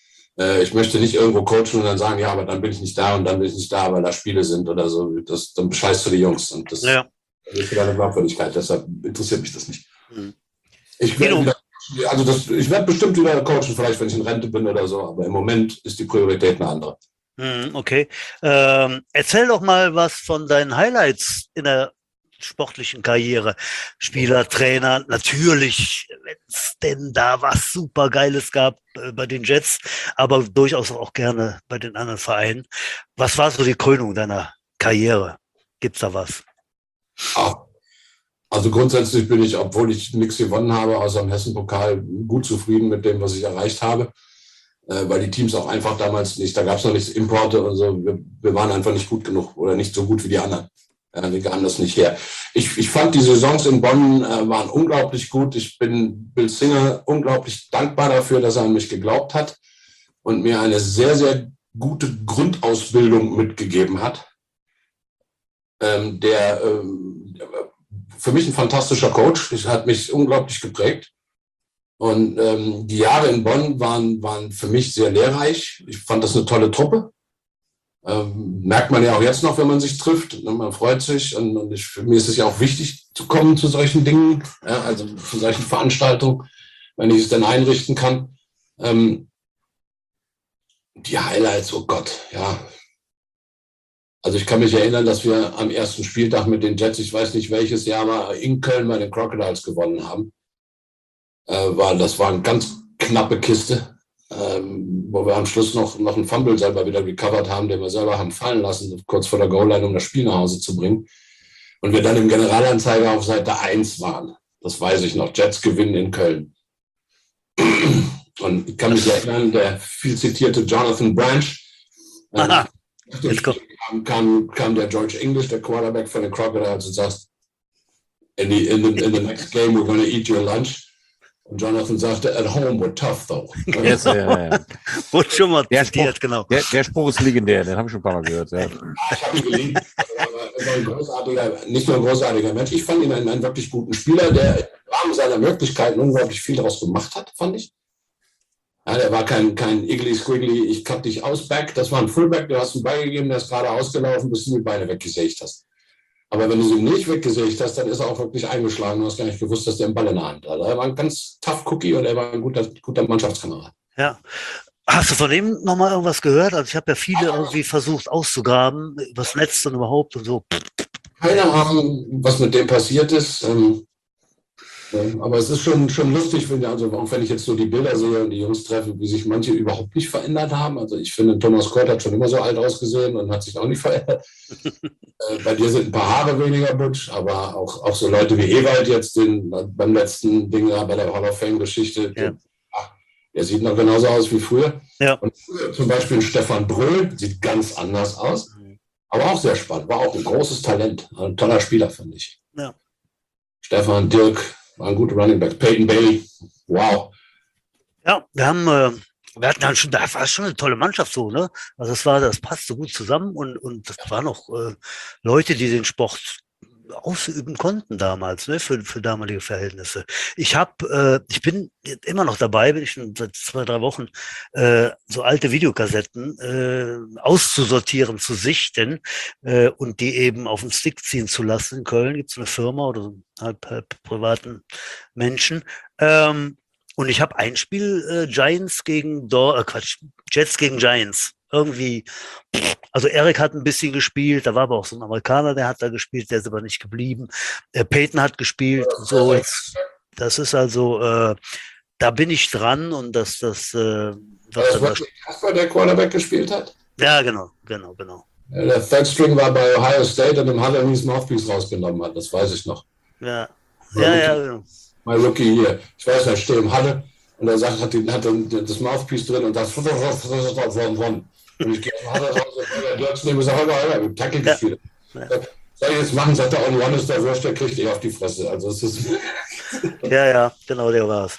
Speaker 3: Äh, ich möchte nicht irgendwo coachen und dann sagen, ja, aber dann bin ich nicht da und dann bin ich nicht da, weil da Spiele sind oder so. Das, dann bescheißt du die Jungs. Und das
Speaker 1: Ja.
Speaker 3: ist wieder eine Glaubwürdigkeit. Deshalb interessiert mich das nicht.
Speaker 1: Mhm.
Speaker 3: Ich werde wieder, also das, ich werde bestimmt wieder coachen, vielleicht wenn ich in Rente bin oder so. Aber im Moment ist die Priorität eine andere.
Speaker 1: Okay. Ähm, erzähl doch mal was von deinen Highlights in der sportlichen Karriere. Spieler, Trainer, natürlich, wenn es denn da was super Geiles gab äh, bei den Jets, aber durchaus auch gerne bei den anderen Vereinen. Was war so die Krönung deiner Karriere? Gibt's da was?
Speaker 3: Ah, also grundsätzlich bin ich, obwohl ich nichts gewonnen habe, außer im Hessen-Pokal, gut zufrieden mit dem, was ich erreicht habe. Weil die Teams auch einfach damals nicht, da gab es noch nichts Importe und so, wir, wir waren einfach nicht gut genug oder nicht so gut wie die anderen. Ja, wir gaben das nicht her. Ich, ich fand die Saisons in Bonn äh, waren unglaublich gut. Ich bin Bill Singer unglaublich dankbar dafür, dass er an mich geglaubt hat und mir eine sehr, sehr gute Grundausbildung mitgegeben hat. Ähm, der ähm, für mich ein fantastischer Coach, das hat mich unglaublich geprägt. Und ähm, die Jahre in Bonn waren, waren für mich sehr lehrreich. Ich fand das eine tolle Truppe. Ähm, merkt man ja auch jetzt noch, wenn man sich trifft. Und man freut sich. Und, und ich, für mich ist es ja auch wichtig zu kommen zu solchen Dingen, ja, also zu solchen Veranstaltungen, wenn ich es dann einrichten kann. Ähm, die Highlights, oh Gott, ja. Also ich kann mich erinnern, dass wir am ersten Spieltag mit den Jets, ich weiß nicht welches Jahr war, in Köln bei den Crocodiles gewonnen haben. Äh, war, das war eine ganz knappe Kiste, ähm, wo wir am Schluss noch, noch einen Fumble selber wieder gecovert haben, den wir selber haben fallen lassen, kurz vor der Goal-Line, um das Spiel nach Hause zu bringen. Und wir dann im Generalanzeiger auf Seite eins waren. Das weiß ich noch. Jets gewinnen in Köln. Und ich kann mich erinnern, der viel zitierte Jonathan Branch. Äh, nach dem Spiel kam, kam, kam der George English, der Quarterback von den Crocodiles, und sagt, in the, in the, in the next game we're going to eat your lunch. Und Jonathan sagte, at home we're tough though.
Speaker 2: Yes, ja, ja.
Speaker 1: Wurde schon mal
Speaker 2: der,
Speaker 1: zitiert,
Speaker 2: Spruch,
Speaker 1: genau.
Speaker 2: Der, der Spruch ist legendär, den habe ich schon ein paar Mal gehört. Ja.
Speaker 3: Ich habe ihn geliebt. Er war ein großartiger, nicht nur ein großartiger Mensch. Ich fand ihn einen, einen wirklich guten Spieler, der im Rahmen seiner Möglichkeiten unglaublich viel daraus gemacht hat, fand ich. Ja, der war kein, kein Iggly Squiggly, ich cut dich aus, Back. Das war ein Fullback, du hast einen Ball gegeben, der ist gerade ausgelaufen, bis du die Beine weggesägt hast. Aber wenn du sie nicht weggesägt hast, dann ist er auch wirklich eingeschlagen. Du hast gar nicht gewusst, dass der einen Ball in der Hand hat. Er war ein ganz tough Cookie und er war ein guter, guter Mannschaftskamerad.
Speaker 1: Ja. Hast du von dem nochmal irgendwas gehört? Also ich habe ja viele irgendwie versucht auszugraben, übers Netz und überhaupt und so.
Speaker 3: Keine Ahnung, was mit dem passiert ist. Ähm, aber es ist schon, schon lustig, wenn, also auch wenn ich jetzt so die Bilder sehe und die Jungs treffe, wie sich manche überhaupt nicht verändert haben. Also ich finde, Thomas Kurt hat schon immer so alt ausgesehen und hat sich auch nicht verändert. äh, bei dir sind ein paar Haare weniger butsch, aber auch, auch so Leute wie Ewald jetzt den, beim letzten Ding da bei der Hall of Fame-Geschichte, ja. der, der sieht noch genauso aus wie früher.
Speaker 1: Ja.
Speaker 3: Und zum Beispiel Stefan Bröhl sieht ganz anders aus, aber auch sehr spannend. War auch ein großes Talent, ein toller Spieler, finde ich.
Speaker 1: Ja.
Speaker 3: Stefan, Dirk, war ein guter Running Back. Peyton Bailey, wow.
Speaker 1: Ja, wir haben, äh, wir hatten dann schon, da war schon eine tolle Mannschaft so, ne? Also es war, das passte gut zusammen und, und das waren auch äh, Leute, die den Sport ausüben konnten damals, ne, für, für damalige Verhältnisse. Ich habe, äh, ich bin immer noch dabei, bin ich schon seit zwei, drei Wochen, äh, so alte Videokassetten äh, auszusortieren, zu sichten äh, und die eben auf den Stick ziehen zu lassen. In Köln gibt es eine Firma oder so einen halb, halb privaten Menschen. Ähm, und ich habe ein Spiel, äh, Giants gegen Dor äh, Quatsch, Jets gegen Giants. Irgendwie, also Eric hat ein bisschen gespielt, da war aber auch so ein Amerikaner, der hat da gespielt, der ist aber nicht geblieben. Äh, Peyton hat gespielt und so. Jetzt, das ist also, äh, da bin ich dran und das, das, äh, was
Speaker 3: Das
Speaker 1: dann
Speaker 3: war
Speaker 1: da,
Speaker 3: Kasper, der Quarterback gespielt hat.
Speaker 1: ja, genau, genau, genau.
Speaker 3: Der Third String war bei Ohio State und im Halle ein Mouthpiece rausgenommen hat, das weiß ich noch.
Speaker 1: Ja,
Speaker 3: My
Speaker 1: ja,
Speaker 3: Rookie,
Speaker 1: ja, genau.
Speaker 3: my Rookie hier. Ich weiß, er steht im Halle und er sagt, hat, die, hat das Mouthpiece drin und das und ich gehe aus dem Halle raus und der Dirks neben ist Holger, Holger, mit Tackle
Speaker 1: Ja.
Speaker 3: gespielt.
Speaker 1: Ja.
Speaker 3: Soll ich jetzt machen, sagt er, on one ist der Würst, der kriegt dich auf die Fresse. Also es ist
Speaker 1: Ja, ja, genau, der war's.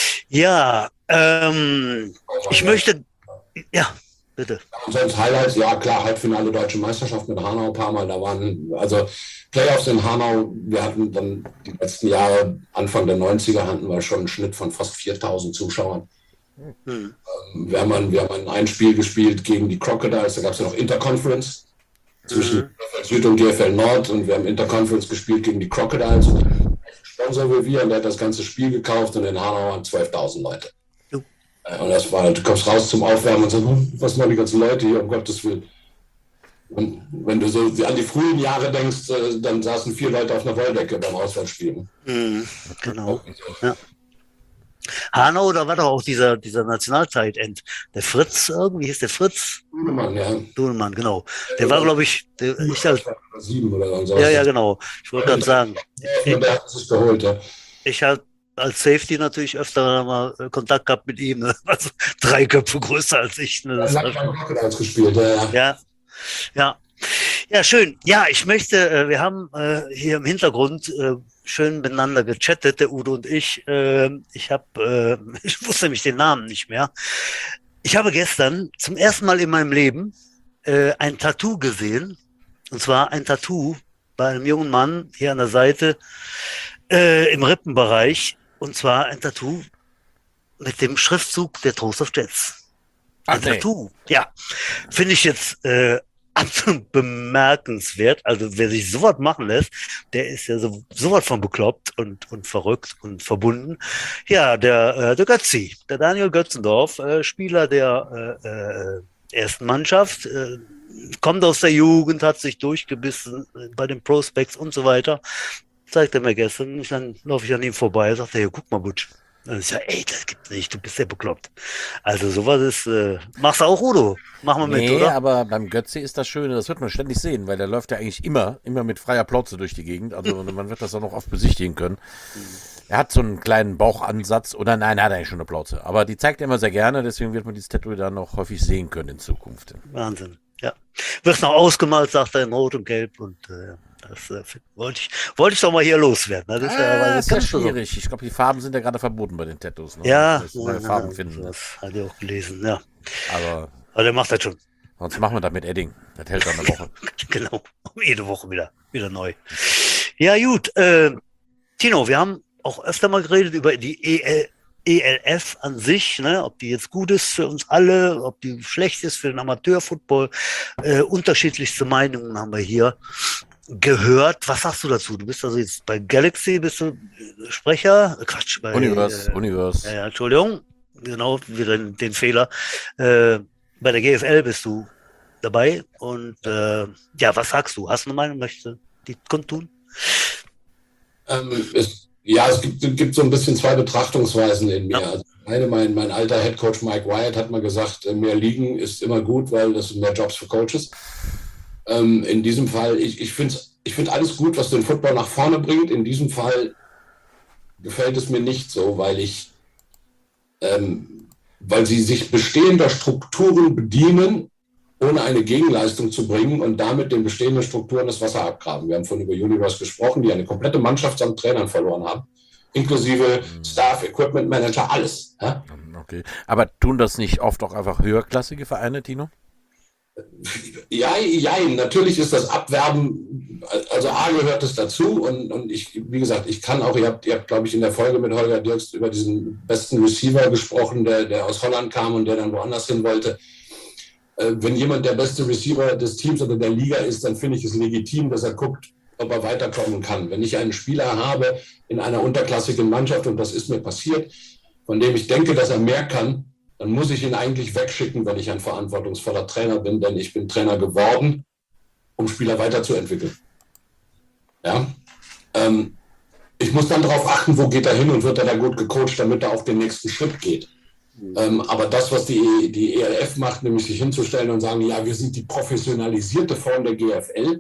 Speaker 1: Ja, ähm, ich möchte, ja, bitte.
Speaker 3: Und sonst Highlights, ja klar, Halbfinale Deutsche Meisterschaft mit Hanau ein paar Mal, da waren, also Playoffs in Hanau, wir hatten dann die letzten Jahre, Anfang der neunziger hatten wir schon einen Schnitt von fast viertausend Zuschauern.
Speaker 1: Hm.
Speaker 3: Wir haben, ein, wir haben ein Spiel gespielt gegen die Crocodiles, da gab es ja noch Interconference zwischen
Speaker 1: Mhm.
Speaker 3: D F L Süd und D F L Nord und wir haben Interconference gespielt gegen die Crocodiles. Sponsor wie wir und der hat das ganze Spiel gekauft und in Hanau waren zwölftausend Leute.
Speaker 1: Jo.
Speaker 3: Und das war, du kommst raus zum Aufwärmen und sagst, hm, was machen die ganzen Leute hier, um Gottes Willen. Und wenn du so an die frühen Jahre denkst, äh, dann saßen vier Leute auf einer Wolldecke beim Auswärtsspielen.
Speaker 1: Mhm. Genau. Ja. Hanau, da war doch auch dieser, dieser Nationaltight-End. Der Fritz, irgendwie hieß der Fritz
Speaker 3: Mann, ja.
Speaker 1: Duhlmann, genau. Der war, glaube ich, der, ich als,
Speaker 3: Sieben oder so.
Speaker 1: ja, ja, genau. Ich wollte gerade sagen,
Speaker 3: Ja, der hat sich geholt, ja.
Speaker 1: ich habe als Safety natürlich öfter mal äh, Kontakt gehabt mit ihm. Ne? Also drei Köpfe größer als ich. Ne? Das
Speaker 3: Er
Speaker 1: war
Speaker 3: hat beim Crocodiles gespielt, ja, ja.
Speaker 1: Ja, ja. Ja, schön. Ja, ich möchte, äh, wir haben äh, hier im Hintergrund äh, schön miteinander gechattet, der Udo und ich. Äh, ich habe, äh, ich wusste nämlich den Namen nicht mehr. Ich habe gestern zum ersten Mal in meinem Leben äh, ein Tattoo gesehen. Und zwar ein Tattoo bei einem jungen Mann hier an der Seite äh, im Rippenbereich. Und zwar ein Tattoo mit dem Schriftzug der Toast of Jets. Ein
Speaker 2: Ach, nee.
Speaker 1: Tattoo, ja. Finde ich jetzt äh, absolut bemerkenswert. Also wer sich sowas machen lässt, der ist ja so sowas von bekloppt und, und verrückt und verbunden. Ja, der, äh, der Götzi, der Daniel Götzendorf, äh, Spieler der äh, äh, ersten Mannschaft, äh, kommt aus der Jugend, hat sich durchgebissen äh, bei den Prospects und so weiter. Zeigt er mir gestern, und dann laufe ich an ihm vorbei, sagt er, ja, guck mal, Butsch. Und ich sage, ey, das gibt's nicht, du bist ja bekloppt. Also sowas ist, äh, machst du auch, Udo? Machen wir mit,
Speaker 2: Nee,
Speaker 1: oder?
Speaker 2: aber beim Götze ist das Schöne, das wird man ständig sehen, weil der läuft ja eigentlich immer, immer mit freier Plauze durch die Gegend. Also man wird das auch noch oft besichtigen können. Er hat so einen kleinen Bauchansatz, oder nein, er hat eigentlich schon eine Plauze. Aber die zeigt er immer sehr gerne, deswegen wird man dieses Tattoo dann noch häufig sehen können in Zukunft.
Speaker 1: Wahnsinn, ja. Wird noch ausgemalt, sagt er, in Rot und Gelb und äh, das äh, wollte ich, wollte ich doch mal hier loswerden. Ne? Das ist ja,
Speaker 2: Ah,
Speaker 1: weil
Speaker 2: das
Speaker 1: das
Speaker 2: ist ja
Speaker 1: kannst du so.
Speaker 2: schwierig. Ich glaube, die Farben sind ja gerade verboten bei den Tattoos. Ne?
Speaker 1: Ja,
Speaker 2: Das heißt, neue
Speaker 1: ja,
Speaker 2: Farben
Speaker 1: ja,
Speaker 2: finden.
Speaker 1: das hatte ich auch gelesen, ja.
Speaker 2: Aber
Speaker 1: Aber der macht das schon.
Speaker 2: sonst machen wir das mit Edding. Das hält dann eine Woche.
Speaker 1: Genau. Jede Woche wieder, wieder neu. Ja, gut. Äh, Tino, wir haben auch öfter mal geredet über die E L, E L F an sich, ne? Ob die jetzt gut ist für uns alle, ob die schlecht ist für den Amateurfootball. Äh, unterschiedlichste Meinungen haben wir hier gehört. Was sagst du dazu? Du bist also jetzt bei Galaxy, bist du Sprecher? Quatsch, bei
Speaker 2: Universe,
Speaker 1: äh,
Speaker 2: Universe.
Speaker 1: Ja, Entschuldigung, genau, wieder den, den Fehler. Äh, bei der G F L bist du dabei und äh, ja, was sagst du? Hast du eine Meinung? Möchtest du die kundtun?
Speaker 3: Ähm, es, ja, es gibt, gibt so ein bisschen zwei Betrachtungsweisen in mir.
Speaker 1: Ja.
Speaker 3: Also eine, mein, mein alter Headcoach Mike Wyatt hat mal gesagt, mehr Ligen ist immer gut, weil das sind mehr Jobs für Coaches. Ähm, in diesem Fall, ich, ich finde ich find alles gut, was den Football nach vorne bringt. In diesem Fall gefällt es mir nicht so, weil ich, ähm, weil sie sich bestehender Strukturen bedienen, ohne eine Gegenleistung zu bringen und damit den bestehenden Strukturen das Wasser abgraben. Wir haben vorhin über Universe gesprochen, die eine komplette Mannschaft samt Trainern verloren haben, inklusive Staff, Equipment Manager, alles. Ja?
Speaker 2: Okay. Aber tun das nicht oft auch einfach höherklassige Vereine, Tino?
Speaker 3: Ja, ja, natürlich ist das Abwerben, also A gehört es dazu und, und ich, wie gesagt, ich kann auch, ihr habt, ihr habt, glaube ich, in der Folge mit Holger Dirks über diesen besten Receiver gesprochen, der, der aus Holland kam und der dann woanders hin wollte. Äh, wenn jemand der beste Receiver des Teams oder der Liga ist, dann finde ich es legitim, dass er guckt, ob er weiterkommen kann. Wenn ich einen Spieler habe in einer unterklassigen Mannschaft, und das ist mir passiert, von dem ich denke, dass er mehr kann, dann muss ich ihn eigentlich wegschicken, wenn ich ein verantwortungsvoller Trainer bin, denn ich bin Trainer geworden, um Spieler weiterzuentwickeln. Ja? Ähm, ich muss dann darauf achten, wo geht er hin und wird er da gut gecoacht, damit er auf den nächsten Schritt geht. Mhm. Ähm, aber das, was die, die E L F macht, nämlich sich hinzustellen und sagen, ja, wir sind die professionalisierte Form der G F L,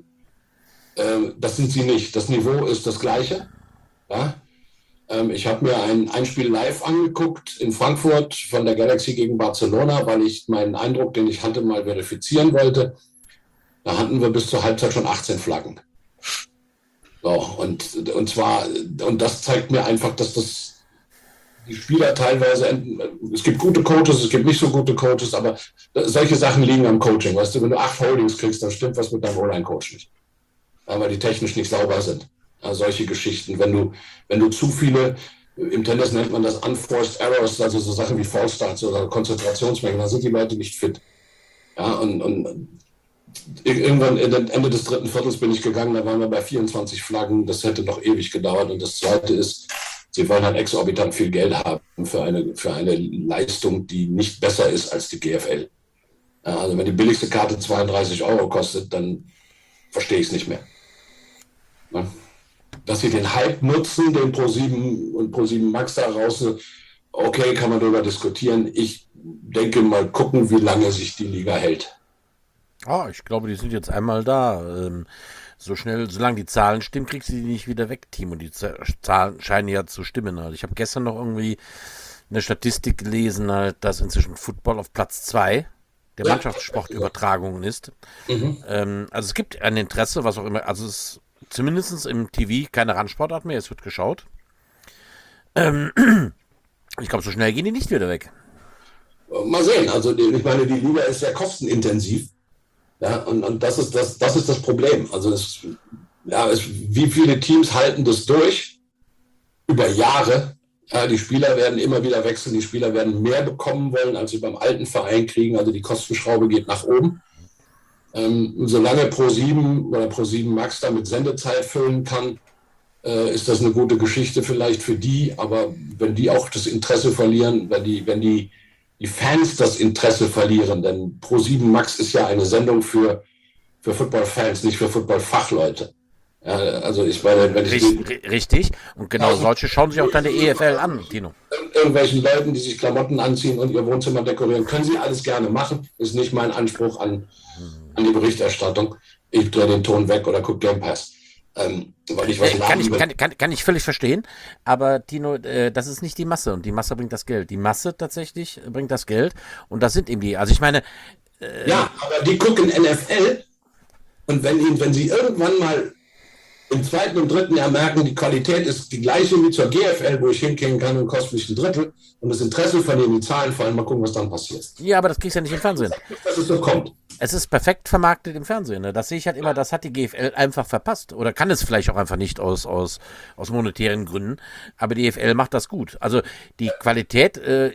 Speaker 3: äh, das sind sie nicht. Das Niveau ist das gleiche. Ja? Ich habe mir ein, ein Spiel live angeguckt in Frankfurt von der Galaxy gegen Barcelona, weil ich meinen Eindruck, den ich hatte, mal verifizieren wollte. Da hatten wir bis zur Halbzeit schon achtzehn Flaggen. So, und, und zwar, und das zeigt mir einfach, dass das die Spieler teilweise, es gibt gute Coaches, es gibt nicht so gute Coaches, aber solche Sachen liegen am Coaching. Weißt du, wenn du acht Holdings kriegst, dann stimmt was mit deinem O-Line-Coach nicht. Weil die technisch nicht sauber sind. Also solche Geschichten, wenn du, wenn du zu viele, im Tennis nennt man das Unforced Errors, also so Sachen wie False Starts oder Konzentrationsmengen, dann sind die Leute nicht fit. Ja, und, und irgendwann Ende des dritten Viertels bin ich gegangen, da waren wir bei vierundzwanzig Flaggen, das hätte noch ewig gedauert. Und das Zweite ist, sie wollen halt exorbitant viel Geld haben für eine, für eine Leistung, die nicht besser ist als die G F L. Ja, also wenn die billigste Karte zweiunddreißig Euro kostet, dann verstehe ich es nicht mehr. Ja. Dass sie den Hype nutzen, den ProSieben und ProSieben Max da raus, okay, kann man darüber diskutieren. Ich denke mal gucken, wie lange sich die Liga hält.
Speaker 2: Ah, ich glaube, die sind jetzt einmal da. Ähm, so schnell, solange die Zahlen stimmen, kriegst du die nicht wieder weg, Team. Und die Zahlen scheinen ja zu stimmen. Also ich habe gestern noch irgendwie eine Statistik gelesen, halt, dass inzwischen Football auf Platz zwei der ja. Mannschaftssportübertragungen ist. Mhm. Ähm, also es gibt ein Interesse, was auch immer, also es zumindest im T V keine Randsportart mehr, es wird geschaut. Ähm, ich glaube, so schnell gehen die nicht wieder weg.
Speaker 3: Mal sehen, also die, ich meine, die Liga ist sehr kostenintensiv. Ja, und, und das ist das, das ist das Problem. Also es, ja, es, wie viele Teams halten das durch über Jahre? Ja, die Spieler werden immer wieder wechseln, die Spieler werden mehr bekommen wollen, als sie beim alten Verein kriegen. Also die Kostenschraube geht nach oben. Ähm, solange ProSieben oder ProSieben Max da mit Sendezeit füllen kann, äh, ist das eine gute Geschichte vielleicht für die. Aber wenn die auch das Interesse verlieren, wenn die, wenn die, die Fans das Interesse verlieren, denn ProSieben Max ist ja eine Sendung für, für Football-Fans, nicht für Football-Fachleute. Ja, also ich meine, wenn ich
Speaker 2: richtig, richtig. Und genau also, solche schauen sich auch dann die E F L an, Tino.
Speaker 3: Irgendwelchen Leuten, die sich Klamotten anziehen und ihr Wohnzimmer dekorieren, können sie alles gerne machen. Ist nicht mein Anspruch an an die Berichterstattung. Ich drehe den Ton weg oder gucke Game Pass. Ähm, weil ich was
Speaker 2: äh, kann, ich, kann, kann, kann ich völlig verstehen, aber Tino, äh, das ist nicht die Masse und die Masse bringt das Geld. Die Masse tatsächlich bringt das Geld und das sind eben die, also ich meine...
Speaker 3: Äh, ja, aber die gucken N F L und wenn, ihnen, wenn sie irgendwann mal im zweiten und dritten Jahr merken, die Qualität ist die gleiche wie zur G F L, wo ich hingehen kann und kostet mich ein Drittel und das Interesse verlieren, die Zahlen fallen, mal gucken, was dann passiert.
Speaker 2: Ja, aber das kriegst du ja nicht im Fernsehen.
Speaker 3: Dass es so kommt.
Speaker 2: Es ist perfekt vermarktet im Fernsehen. Ne? Das sehe ich halt immer, das hat die G F L einfach verpasst. Oder kann es vielleicht auch einfach nicht aus, aus, aus monetären Gründen. Aber die G F L macht das gut. Also die Qualität, äh,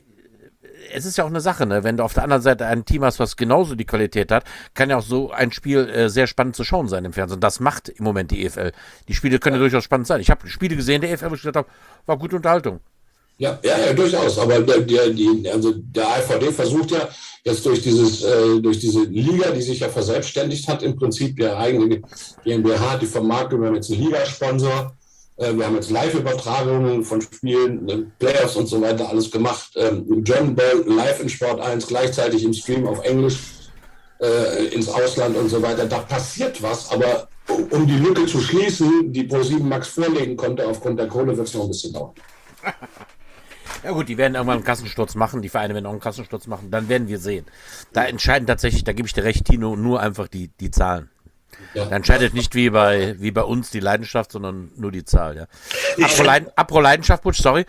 Speaker 2: es ist ja auch eine Sache, ne? Wenn du auf der anderen Seite ein Team hast, was genauso die Qualität hat, kann ja auch so ein Spiel äh, sehr spannend zu schauen sein im Fernsehen. Das macht im Moment die E F L. Die Spiele können ja durchaus spannend sein. Ich habe Spiele gesehen der E F L, wo ich gesagt habe, war gute Unterhaltung.
Speaker 3: Ja, ja, ja, durchaus. Aber der, der, die, also der A V D versucht ja jetzt durch dieses, äh, durch diese Liga, die sich ja verselbstständigt hat, im Prinzip der eigene GmbH, die Vermarktung, wir haben jetzt einen Ligasponsor, äh, wir haben jetzt Live-Übertragungen von Spielen, äh, Playoffs und so weiter, alles gemacht. Ähm, German Ball live in Sport eins, gleichzeitig im Stream auf Englisch äh, ins Ausland und so weiter. Da passiert was, aber um die Lücke zu schließen, die ProSieben Max vorlegen konnte, aufgrund der Kohle, wird es noch ein bisschen dauern.
Speaker 2: Ja gut, die werden irgendwann einen Kassensturz machen, die Vereine werden auch einen Kassensturz machen, dann werden wir sehen. Da entscheiden tatsächlich, da gebe ich dir recht, Tino, nur einfach die, die Zahlen. Ja. Da entscheidet nicht wie bei, wie bei uns die Leidenschaft, sondern nur die Zahl. Ja. Apro, Leiden, Apro Leidenschaft, Butch, sorry.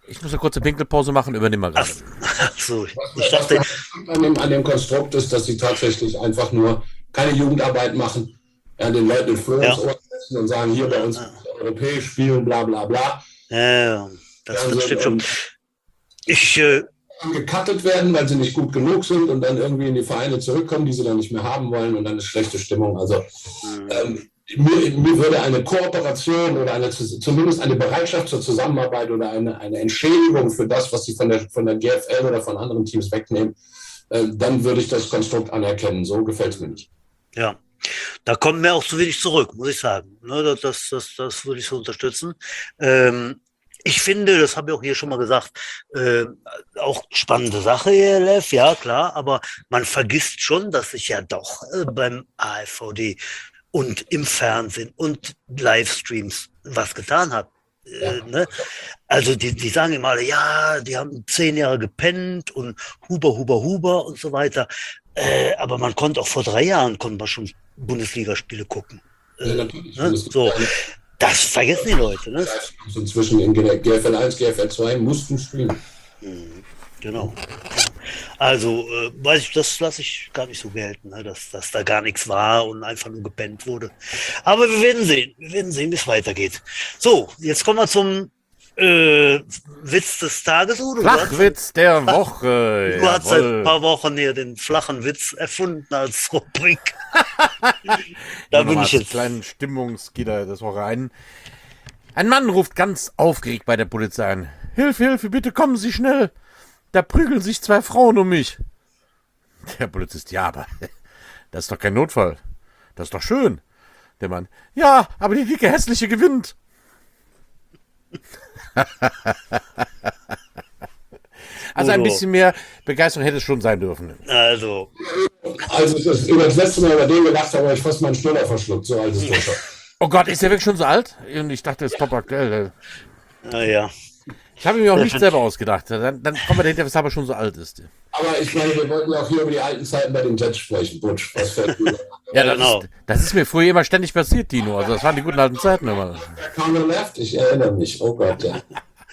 Speaker 2: Ich muss eine kurze Pinkelpause machen, übernimm mal gerade.
Speaker 1: Ach so, ich
Speaker 3: Was
Speaker 1: dachte,
Speaker 3: an dem, an dem Konstrukt ist, dass sie tatsächlich einfach nur keine Jugendarbeit machen, ja, den Leuten den Floh
Speaker 1: Ja.
Speaker 3: ins Ohr setzen und sagen, hier bei uns
Speaker 1: Ja.
Speaker 3: europäisch spielen, bla bla bla.
Speaker 1: ja, das,
Speaker 3: Ja,
Speaker 1: das stimmt schon.
Speaker 3: und-
Speaker 1: Ich, äh,
Speaker 3: gecuttet werden, weil sie nicht gut genug sind und dann irgendwie in die Vereine zurückkommen, die sie dann nicht mehr haben wollen und dann ist schlechte Stimmung. Also ähm, mir, mir würde eine Kooperation oder eine, zumindest eine Bereitschaft zur Zusammenarbeit oder eine, eine Entschädigung für das, was sie von der, von der G F L oder von anderen Teams wegnehmen, äh, dann würde ich das Konstrukt anerkennen. So gefällt es mir nicht.
Speaker 1: ja, da kommt mir auch zu wenig zurück, muss ich sagen. Ne, das, das, das, das würde ich so unterstützen. Ähm, ich finde, das habe ich auch hier schon mal gesagt, äh, auch spannende Sache, E L F, ja klar, aber man vergisst schon, dass sich ja doch äh, beim A F V D und im Fernsehen und Livestreams was getan hat. Äh,
Speaker 3: Ja.
Speaker 1: ne? Also die, die sagen immer alle, ja, die haben zehn Jahre gepennt und Huber, Huber, Huber und so weiter. Äh, aber man konnte auch vor drei Jahren konnte man schon Bundesligaspiele gucken. Äh,
Speaker 3: Ja, natürlich.
Speaker 1: ne?
Speaker 3: Es gibt
Speaker 1: So,
Speaker 3: eine-
Speaker 1: das vergessen die Leute. Ne?
Speaker 3: Inzwischen in G F L eins, G F L zwei musst du spielen.
Speaker 1: Mhm, genau. Ja. Also, äh, weiß ich, das lasse ich gar nicht so gelten, ne? dass, dass da gar nichts war und einfach nur gepennt wurde. Aber wir werden sehen. Wir werden sehen, wie es weitergeht. So, jetzt kommen wir zum äh, Witz des Tages. Udo, du hast-
Speaker 2: Flachwitz der Woche.
Speaker 1: Du hast seit ein
Speaker 2: Jawohl.
Speaker 1: paar Wochen hier den flachen Witz erfunden als Rubrik. da
Speaker 2: Nur noch
Speaker 1: bin
Speaker 2: mal
Speaker 1: ich
Speaker 2: als
Speaker 1: jetzt.
Speaker 2: kleinen Stimmungsgitter des Woche ein. Ein Mann ruft ganz aufgeregt bei der Polizei an. Hilfe, Hilfe, bitte kommen Sie schnell. Da prügeln sich zwei Frauen um mich. Der Polizist, ja, aber das ist doch kein Notfall. Das ist doch schön. Der Mann, ja, aber die dicke Hässliche gewinnt. Also ein
Speaker 1: Udo.
Speaker 2: bisschen mehr Begeisterung hätte es schon sein dürfen.
Speaker 1: Also,
Speaker 3: Also es ist über das letzte Mal über den gelacht habe, habe ich fast meinen Schnuller verschluckt. So alt ist das schon.
Speaker 2: Oh Gott, ist der wirklich schon so alt? Und ich dachte, das ist top aktuell.
Speaker 1: naja.
Speaker 2: Ich habe mir auch
Speaker 1: Ja,
Speaker 2: nicht
Speaker 1: find-
Speaker 2: selber ausgedacht. Dann, dann kommen wir dahinter, weshalb er schon so alt ist.
Speaker 3: Aber ich meine, wir wollten ja auch hier über die alten Zeiten bei den Jets sprechen, Butch. Was fällt dir?
Speaker 2: Ja, das,
Speaker 1: genau.
Speaker 2: ist, das ist mir früher immer ständig passiert, Tino. Also das waren die guten alten Zeiten immer.
Speaker 3: Counter left, ich erinnere mich. Oh Gott, ja.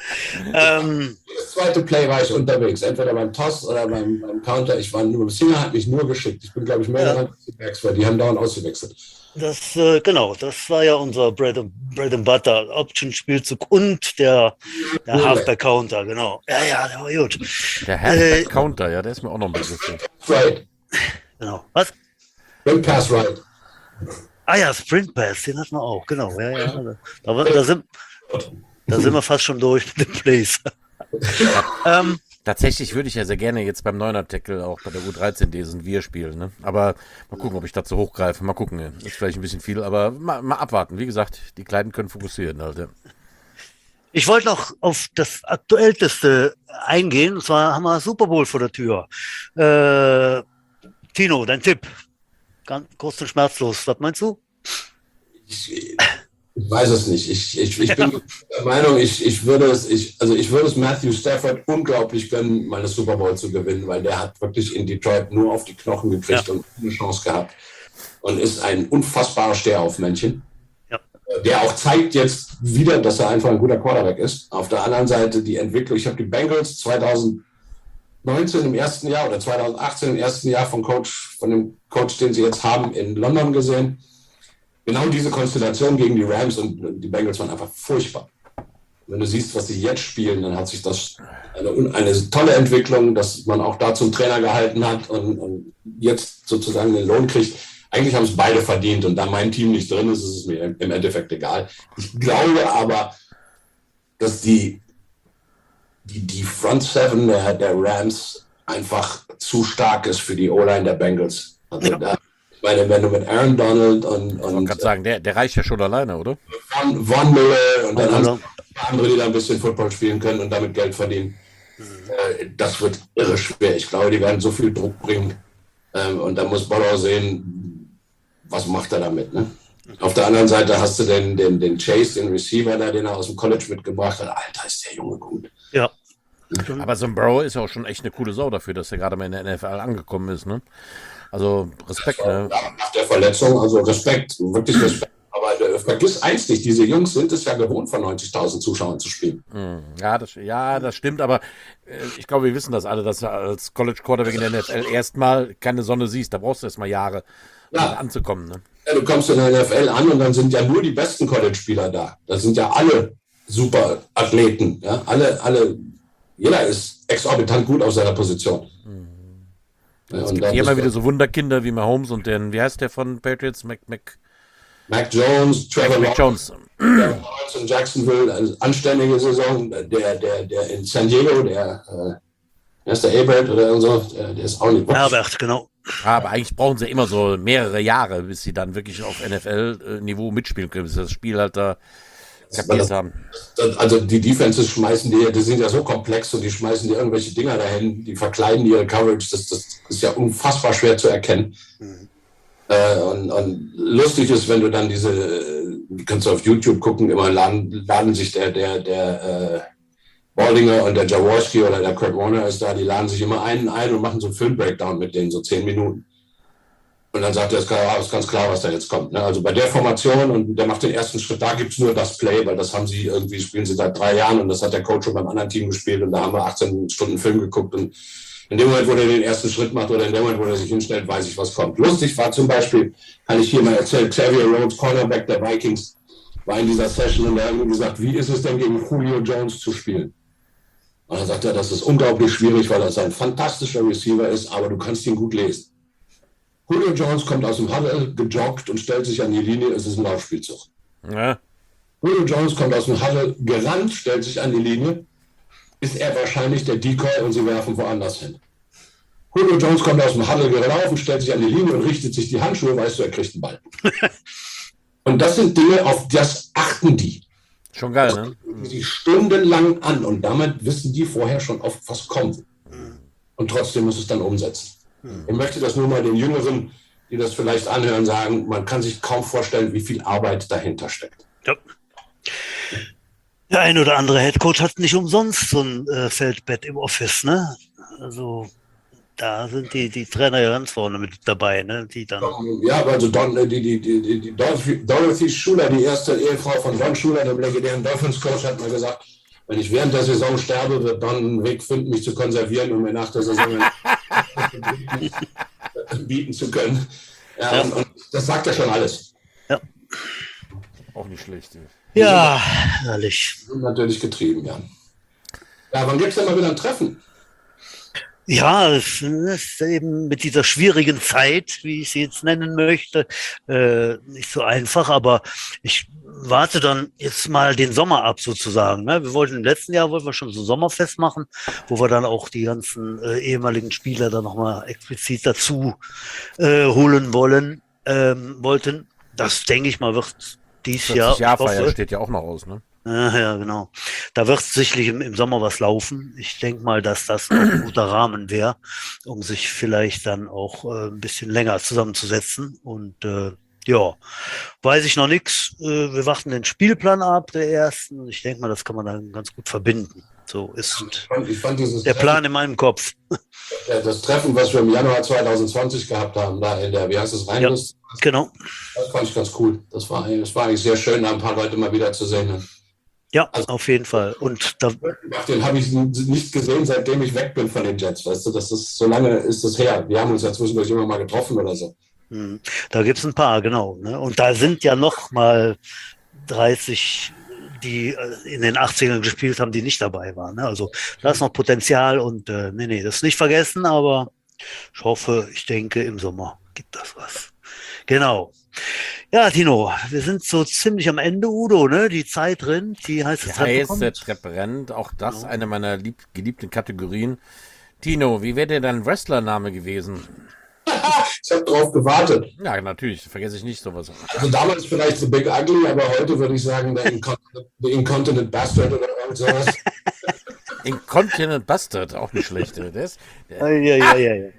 Speaker 1: Ähm,
Speaker 3: Das zweite Play war ich unterwegs, entweder beim Toss oder beim, beim Counter. Ich war nur, Singer hat mich nur geschickt. Ich bin, glaube ich, mehr
Speaker 1: Ja.
Speaker 3: gerannt als die Backs, weil die haben dauernd ausgewechselt.
Speaker 1: das, äh, genau, das war ja unser Bread and, Bread and Butter, Option-Spielzug und der, der
Speaker 3: Cool.
Speaker 1: Halfback-Counter, genau. Ja, ja, der war gut.
Speaker 2: Der
Speaker 1: Äh,
Speaker 2: Halfback-Counter, ja, der ist mir auch noch ein Begriff.
Speaker 3: Right.
Speaker 1: Genau. Was?
Speaker 3: Bring Pass right.
Speaker 1: Ah ja, Sprint Pass, den hatten wir auch, genau. Ja, ja. Da, da, da, sind, da sind wir fast schon durch mit dem Plays. ähm,
Speaker 2: Tatsächlich würde ich ja sehr gerne jetzt beim Neuner-Tackle auch bei der U dreizehn diesen Wir spielen. Ne? Aber mal gucken, ob ich dazu hochgreife. Mal gucken. Ja. Ist vielleicht ein bisschen viel, aber mal, mal abwarten. Wie gesagt, die Kleinen können fokussieren. Halt, ja.
Speaker 1: ich wollte noch auf das Aktuellste eingehen. Und zwar haben wir Super Bowl vor der Tür. Äh, Tino, dein Tipp. Ganz kurz und schmerzlos. Was meinst du?
Speaker 3: Ich, ich weiß es nicht. Ich, ich, ich bin der Meinung, ich, ich würde es, ich, also ich würde es Matthew Stafford unglaublich gönnen, mal das Super Bowl zu gewinnen, weil der hat wirklich in Detroit nur auf die Knochen gekriegt
Speaker 1: Ja.
Speaker 3: und eine Chance gehabt. Und ist ein unfassbarer Stehaufmännchen.
Speaker 1: Ja.
Speaker 3: Der auch zeigt jetzt wieder, dass er einfach ein guter Quarterback ist. Auf der anderen Seite die Entwicklung. Ich habe die Bengals zweitausendneunzehn im ersten Jahr oder zweitausendachtzehn im ersten Jahr von Coach, von dem Coach, den sie jetzt haben, in London gesehen. Genau diese Konstellation gegen die Rams und die Bengals waren einfach furchtbar. Wenn du siehst, was sie jetzt spielen, dann hat sich das eine, eine tolle Entwicklung, dass man auch da zum Trainer gehalten hat und, und jetzt sozusagen den Lohn kriegt. Eigentlich haben es beide verdient und da mein Team nicht drin ist, ist es mir im Endeffekt egal. Ich glaube aber, dass die, die, die Front Seven der, der Rams einfach zu stark ist für die O-Line der Bengals. Also
Speaker 1: Ja.
Speaker 3: da, ich meine, wenn du mit Aaron Donald und,
Speaker 2: Ich wollte
Speaker 3: und
Speaker 2: gerade sagen, der, der reicht ja schon alleine, oder?
Speaker 3: Von, von Miller und dann
Speaker 1: Also,
Speaker 3: haben sie andere, die da ein bisschen Football spielen können und damit Geld verdienen. Äh, Das wird irre schwer. Ich glaube, die werden so viel Druck bringen. Ähm, Und da muss Borrow sehen, was macht er damit. Ne? Auf der anderen Seite hast du den, den, den Chase, den Receiver, da, den er aus dem College mitgebracht hat. Alter, ist der Junge gut.
Speaker 1: ja.
Speaker 2: Aber so ein Burrow ist ja auch schon echt eine coole Sau dafür, dass er gerade mal in der N F L angekommen ist. Ne? Also Respekt. Ne?
Speaker 3: Ja, nach der Verletzung, also Respekt, wirklich Respekt. Aber vergiss eins nicht, diese Jungs sind es ja gewohnt, von neunzigtausend Zuschauern zu spielen.
Speaker 2: Ja, das, ja, das stimmt, aber äh, ich glaube, wir wissen das alle, dass du als College Quarterback in der N F L erstmal keine Sonne siehst. Da brauchst du erstmal Jahre, um
Speaker 3: Ja.
Speaker 2: da anzukommen. Ne?
Speaker 3: Ja, du kommst in der N F L an und dann sind ja nur die besten College-Spieler da. Das sind ja alle super Athleten. Ja? Alle, alle, jeder ist exorbitant gut auf seiner Position. Ja,
Speaker 2: Es
Speaker 3: und
Speaker 2: gibt
Speaker 3: dann
Speaker 2: hier
Speaker 3: ist
Speaker 2: immer wieder
Speaker 3: das
Speaker 2: so Wunderkinder wie Mahomes und den, wie heißt der von Patriots? Mac, Mac,
Speaker 3: Mac Jones, Trevor
Speaker 2: Mac
Speaker 3: Lawrence,
Speaker 2: Jones.
Speaker 3: Trevor Lawrence in Jacksonville, also anständige Saison. Der, der, der in San Diego, der, äh, wer ist der Abraham oder so, der, der ist auch nicht.
Speaker 1: Herbert, genau.
Speaker 2: Ja, aber eigentlich brauchen sie immer so mehrere Jahre, bis sie dann wirklich auf N F L-Niveau mitspielen können, bis sie das Spiel halt da kapiert haben.
Speaker 3: Also die Defenses schmeißen die, die sind ja so komplex und die schmeißen dir irgendwelche Dinger dahin, die verkleiden ihre Coverage, das, das ist ja unfassbar schwer zu erkennen. Mhm. Äh, und, und lustig ist, wenn du dann diese, du kannst auf YouTube gucken, immer laden, laden sich der, der, der äh, Baldinger und der Jaworski oder der Kurt Warner ist da, die laden sich immer einen ein und machen so einen Film-Breakdown mit denen, so zehn Minuten. Und dann sagt er, es ist ganz klar, was da jetzt kommt. Ne? Also bei der Formation und der macht den ersten Schritt, da gibt es nur das Play, weil das haben sie irgendwie, spielen sie seit drei Jahren und das hat der Coach schon beim anderen Team gespielt und da haben wir achtzehn Stunden Film geguckt und in dem Moment, wo der den ersten Schritt macht oder in dem Moment, wo er sich hinstellt, weiß ich, was kommt. Lustig war zum Beispiel, kann ich hier mal erzählen, Xavier Rhodes, Cornerback der Vikings, war in dieser Session und er hat gesagt, wie ist es denn gegen Julio Jones zu spielen? Und dann sagt er, das ist unglaublich schwierig, weil er ein fantastischer Receiver ist, aber du kannst ihn gut lesen. Julio Jones kommt aus dem Huddle gejoggt und stellt sich an die Linie, es ist ein Laufspielzug.
Speaker 2: Ja.
Speaker 3: Julio Jones kommt aus dem Huddle gerannt, stellt sich an die Linie, ist er wahrscheinlich der Decoy und sie werfen woanders hin. Julio Jones kommt aus dem Huddle gelaufen, stellt sich an die Linie und richtet sich die Handschuhe, weißt du, er kriegt einen Ball. Und das sind Dinge, auf das achten die.
Speaker 2: Schon geil,
Speaker 3: das
Speaker 2: ne?
Speaker 3: Die sich stundenlang an und damit wissen die vorher schon oft, was kommt. Und trotzdem muss es dann umsetzen. Ich möchte das nur mal den Jüngeren, die das vielleicht anhören, sagen, man kann sich kaum vorstellen, wie viel Arbeit dahinter steckt.
Speaker 1: Ja. Der ein oder andere Headcoach hat nicht umsonst so ein äh, Feldbett im Office, ne? Also da sind die, die Trainer ja ganz vorne mit dabei, ne? Die dann.
Speaker 3: Ja, also Don, die, die, die, die Dorothy, Dorothy Schuler, die erste Ehefrau von Don Schuler, dem legendären Dolphins-Coach, hat mal gesagt, wenn ich während der Saison sterbe, wird Don einen Weg finden, mich zu konservieren, um mir nach der Saison bieten zu können. Ja, ja. Und, und das sagt ja schon alles.
Speaker 1: Ja.
Speaker 2: Auch nicht schlecht.
Speaker 1: Ja, herrlich.
Speaker 3: Natürlich getrieben, ja. Ja, wann gibt es denn mal wieder ein Treffen?
Speaker 1: Ja, es ist eben mit dieser schwierigen Zeit, wie ich sie jetzt nennen möchte, äh, nicht so einfach, aber ich warte dann jetzt mal den Sommer ab sozusagen. Ne? Wir wollten im letzten Jahr wollten wir schon so ein Sommerfest machen, wo wir dann auch die ganzen äh, ehemaligen Spieler dann nochmal explizit dazu äh, holen wollen, ähm, wollten. Das denke ich mal wird dies Jahr.
Speaker 2: Jahrfeier steht ja auch noch aus, ne?
Speaker 1: Ja, ja, genau. Da wird sicherlich im, im Sommer was laufen. Ich denke mal, dass das ein guter Rahmen wäre, um sich vielleicht dann auch äh, ein bisschen länger zusammenzusetzen. Und äh, ja, weiß ich noch nichts. Äh, wir warten den Spielplan ab, der ersten. Ich denke mal, das kann man dann ganz gut verbinden. So ist
Speaker 3: ich fand, ich fand dieses
Speaker 1: der
Speaker 3: Treffen,
Speaker 1: Plan in meinem Kopf.
Speaker 3: das Treffen, was wir im Januar zwanzig zwanzig gehabt haben, da in der, wie heißt es, Rheinlust?
Speaker 1: Ja, genau.
Speaker 3: Das fand ich ganz cool. Das war, das war eigentlich sehr schön, da ein paar Leute mal wieder zu sehen.
Speaker 1: Ja, also, auf jeden Fall. Und da,
Speaker 3: den habe ich nicht gesehen, seitdem ich weg bin von den Jets. Weißt du, das ist, so lange ist das her. Wir haben uns ja zwischendurch immer mal getroffen oder so.
Speaker 1: Da gibt es ein paar, genau. Ne? Und da sind ja noch mal dreißig, die in den achtzigern gespielt haben, die nicht dabei waren. Ne? Also da ist noch Potenzial und äh, nee, nee, das nicht vergessen, aber ich hoffe, ich denke, im Sommer gibt das was. Genau. Ja, Tino, wir sind so ziemlich am Ende, Udo, ne? Die Zeit rennt, die heiße
Speaker 2: Die
Speaker 1: Treppe
Speaker 2: heiße
Speaker 1: kommt.
Speaker 2: Treppe rennt, auch das
Speaker 1: Ja.
Speaker 2: eine meiner lieb, geliebten Kategorien. Tino, wie wäre dir dein Wrestlername gewesen?
Speaker 3: Ich habe drauf gewartet.
Speaker 2: Ja, natürlich, vergesse ich nicht sowas.
Speaker 3: Also damals vielleicht The Big Ugly, aber heute würde ich sagen, der Incontinent, The Incontinent Bastard oder irgend sowas.
Speaker 2: Incontinent Bastard, auch nicht schlecht. Der ist, der,
Speaker 1: Ja, ja, ja, ja.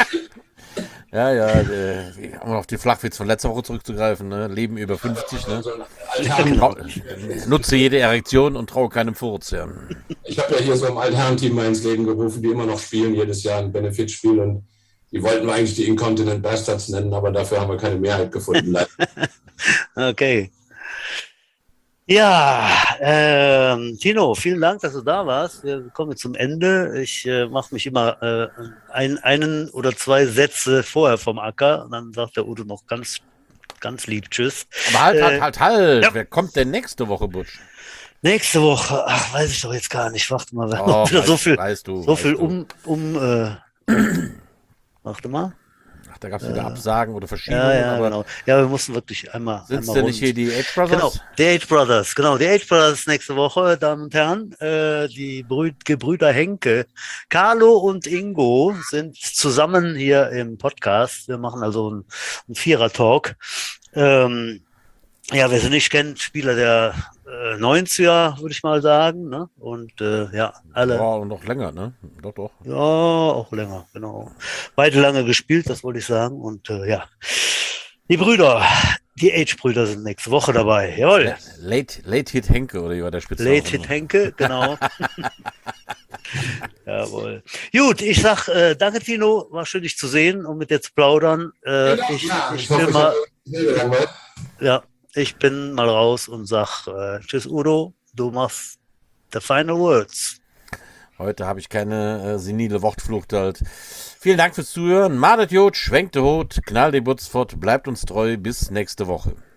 Speaker 2: ja, ja, der, um auf die Flachwitz von letzter Woche zurückzugreifen, ne? Leben über fünfzig, ne?
Speaker 3: So ein Altherren-
Speaker 2: Trau, nutze jede Erektion und traue keinem Furz, ja.
Speaker 3: Ich habe ja hier so ein Altherren-Team mal ins Leben gerufen, die immer noch spielen, jedes Jahr ein Benefitspiel und die wollten wir eigentlich die Incontinent Bastards nennen, aber dafür haben wir keine Mehrheit gefunden.
Speaker 1: Okay. Ja, ähm, Tino, vielen Dank, dass du da warst. Wir kommen jetzt zum Ende. Ich äh, mache mich immer äh, ein, einen oder zwei Sätze vorher vom Acker und dann sagt der Udo noch ganz, ganz lieb Tschüss.
Speaker 2: Aber halt,
Speaker 1: Äh,
Speaker 2: halt, halt, halt.
Speaker 1: ja.
Speaker 2: Wer kommt denn nächste Woche, Butsch?
Speaker 1: Nächste Woche, ach, weiß ich doch jetzt gar nicht. Warte mal, wir haben
Speaker 2: Oh,
Speaker 1: wieder
Speaker 2: weißt,
Speaker 1: so viel,
Speaker 2: weißt du,
Speaker 1: so
Speaker 2: weißt
Speaker 1: viel
Speaker 2: du.
Speaker 1: um, um, äh, um warte mal.
Speaker 2: Ach, da gab es wieder Absagen oder
Speaker 1: Ja,
Speaker 2: Verschiebungen.
Speaker 1: ja,
Speaker 2: aber
Speaker 1: genau. Ja, wir mussten wirklich einmal,
Speaker 2: sind's
Speaker 1: einmal
Speaker 2: denn
Speaker 1: rund.
Speaker 2: nicht hier die Age Brothers?
Speaker 1: Genau, die Age Brothers, genau, die Age Brothers nächste Woche, Damen und Herren. Äh, die Brü Gebrüder Henke, Carlo und Ingo sind zusammen hier im Podcast. Wir machen also einen, einen Vierer-Talk. Ähm, ja, wer sie nicht kennt, Spieler der äh, neunziger, würde ich mal sagen. Ne? Und äh, ja, alle.
Speaker 2: Ja, und noch länger, ne? Doch, doch.
Speaker 1: Ja, auch länger, genau. Beide lange gespielt, das wollte ich sagen. Und äh, ja, die Brüder, die Age-Brüder sind nächste Woche dabei. Jawohl.
Speaker 2: Ja, Late, Late Hit Henke, oder wie war der Spitzname?
Speaker 1: Late Hit Henke, genau. Jawohl. Gut, ich sag äh, danke, Tino. War schön, dich zu sehen und mit dir zu plaudern. Äh,
Speaker 3: Ja,
Speaker 1: ich,
Speaker 3: ja,
Speaker 1: ich,
Speaker 3: ich hoffe,
Speaker 1: will
Speaker 3: ich
Speaker 1: mal,
Speaker 3: habe nicht gelangweilt.
Speaker 1: ja, ich bin mal raus und sag äh, Tschüss, Udo. Du machst the final words.
Speaker 2: Heute habe ich keine äh, senile Wortflucht halt. Vielen Dank fürs Zuhören. Madet Jod, schwenkt de Hut, knall de Butz fort, bleibt uns treu. Bis nächste Woche.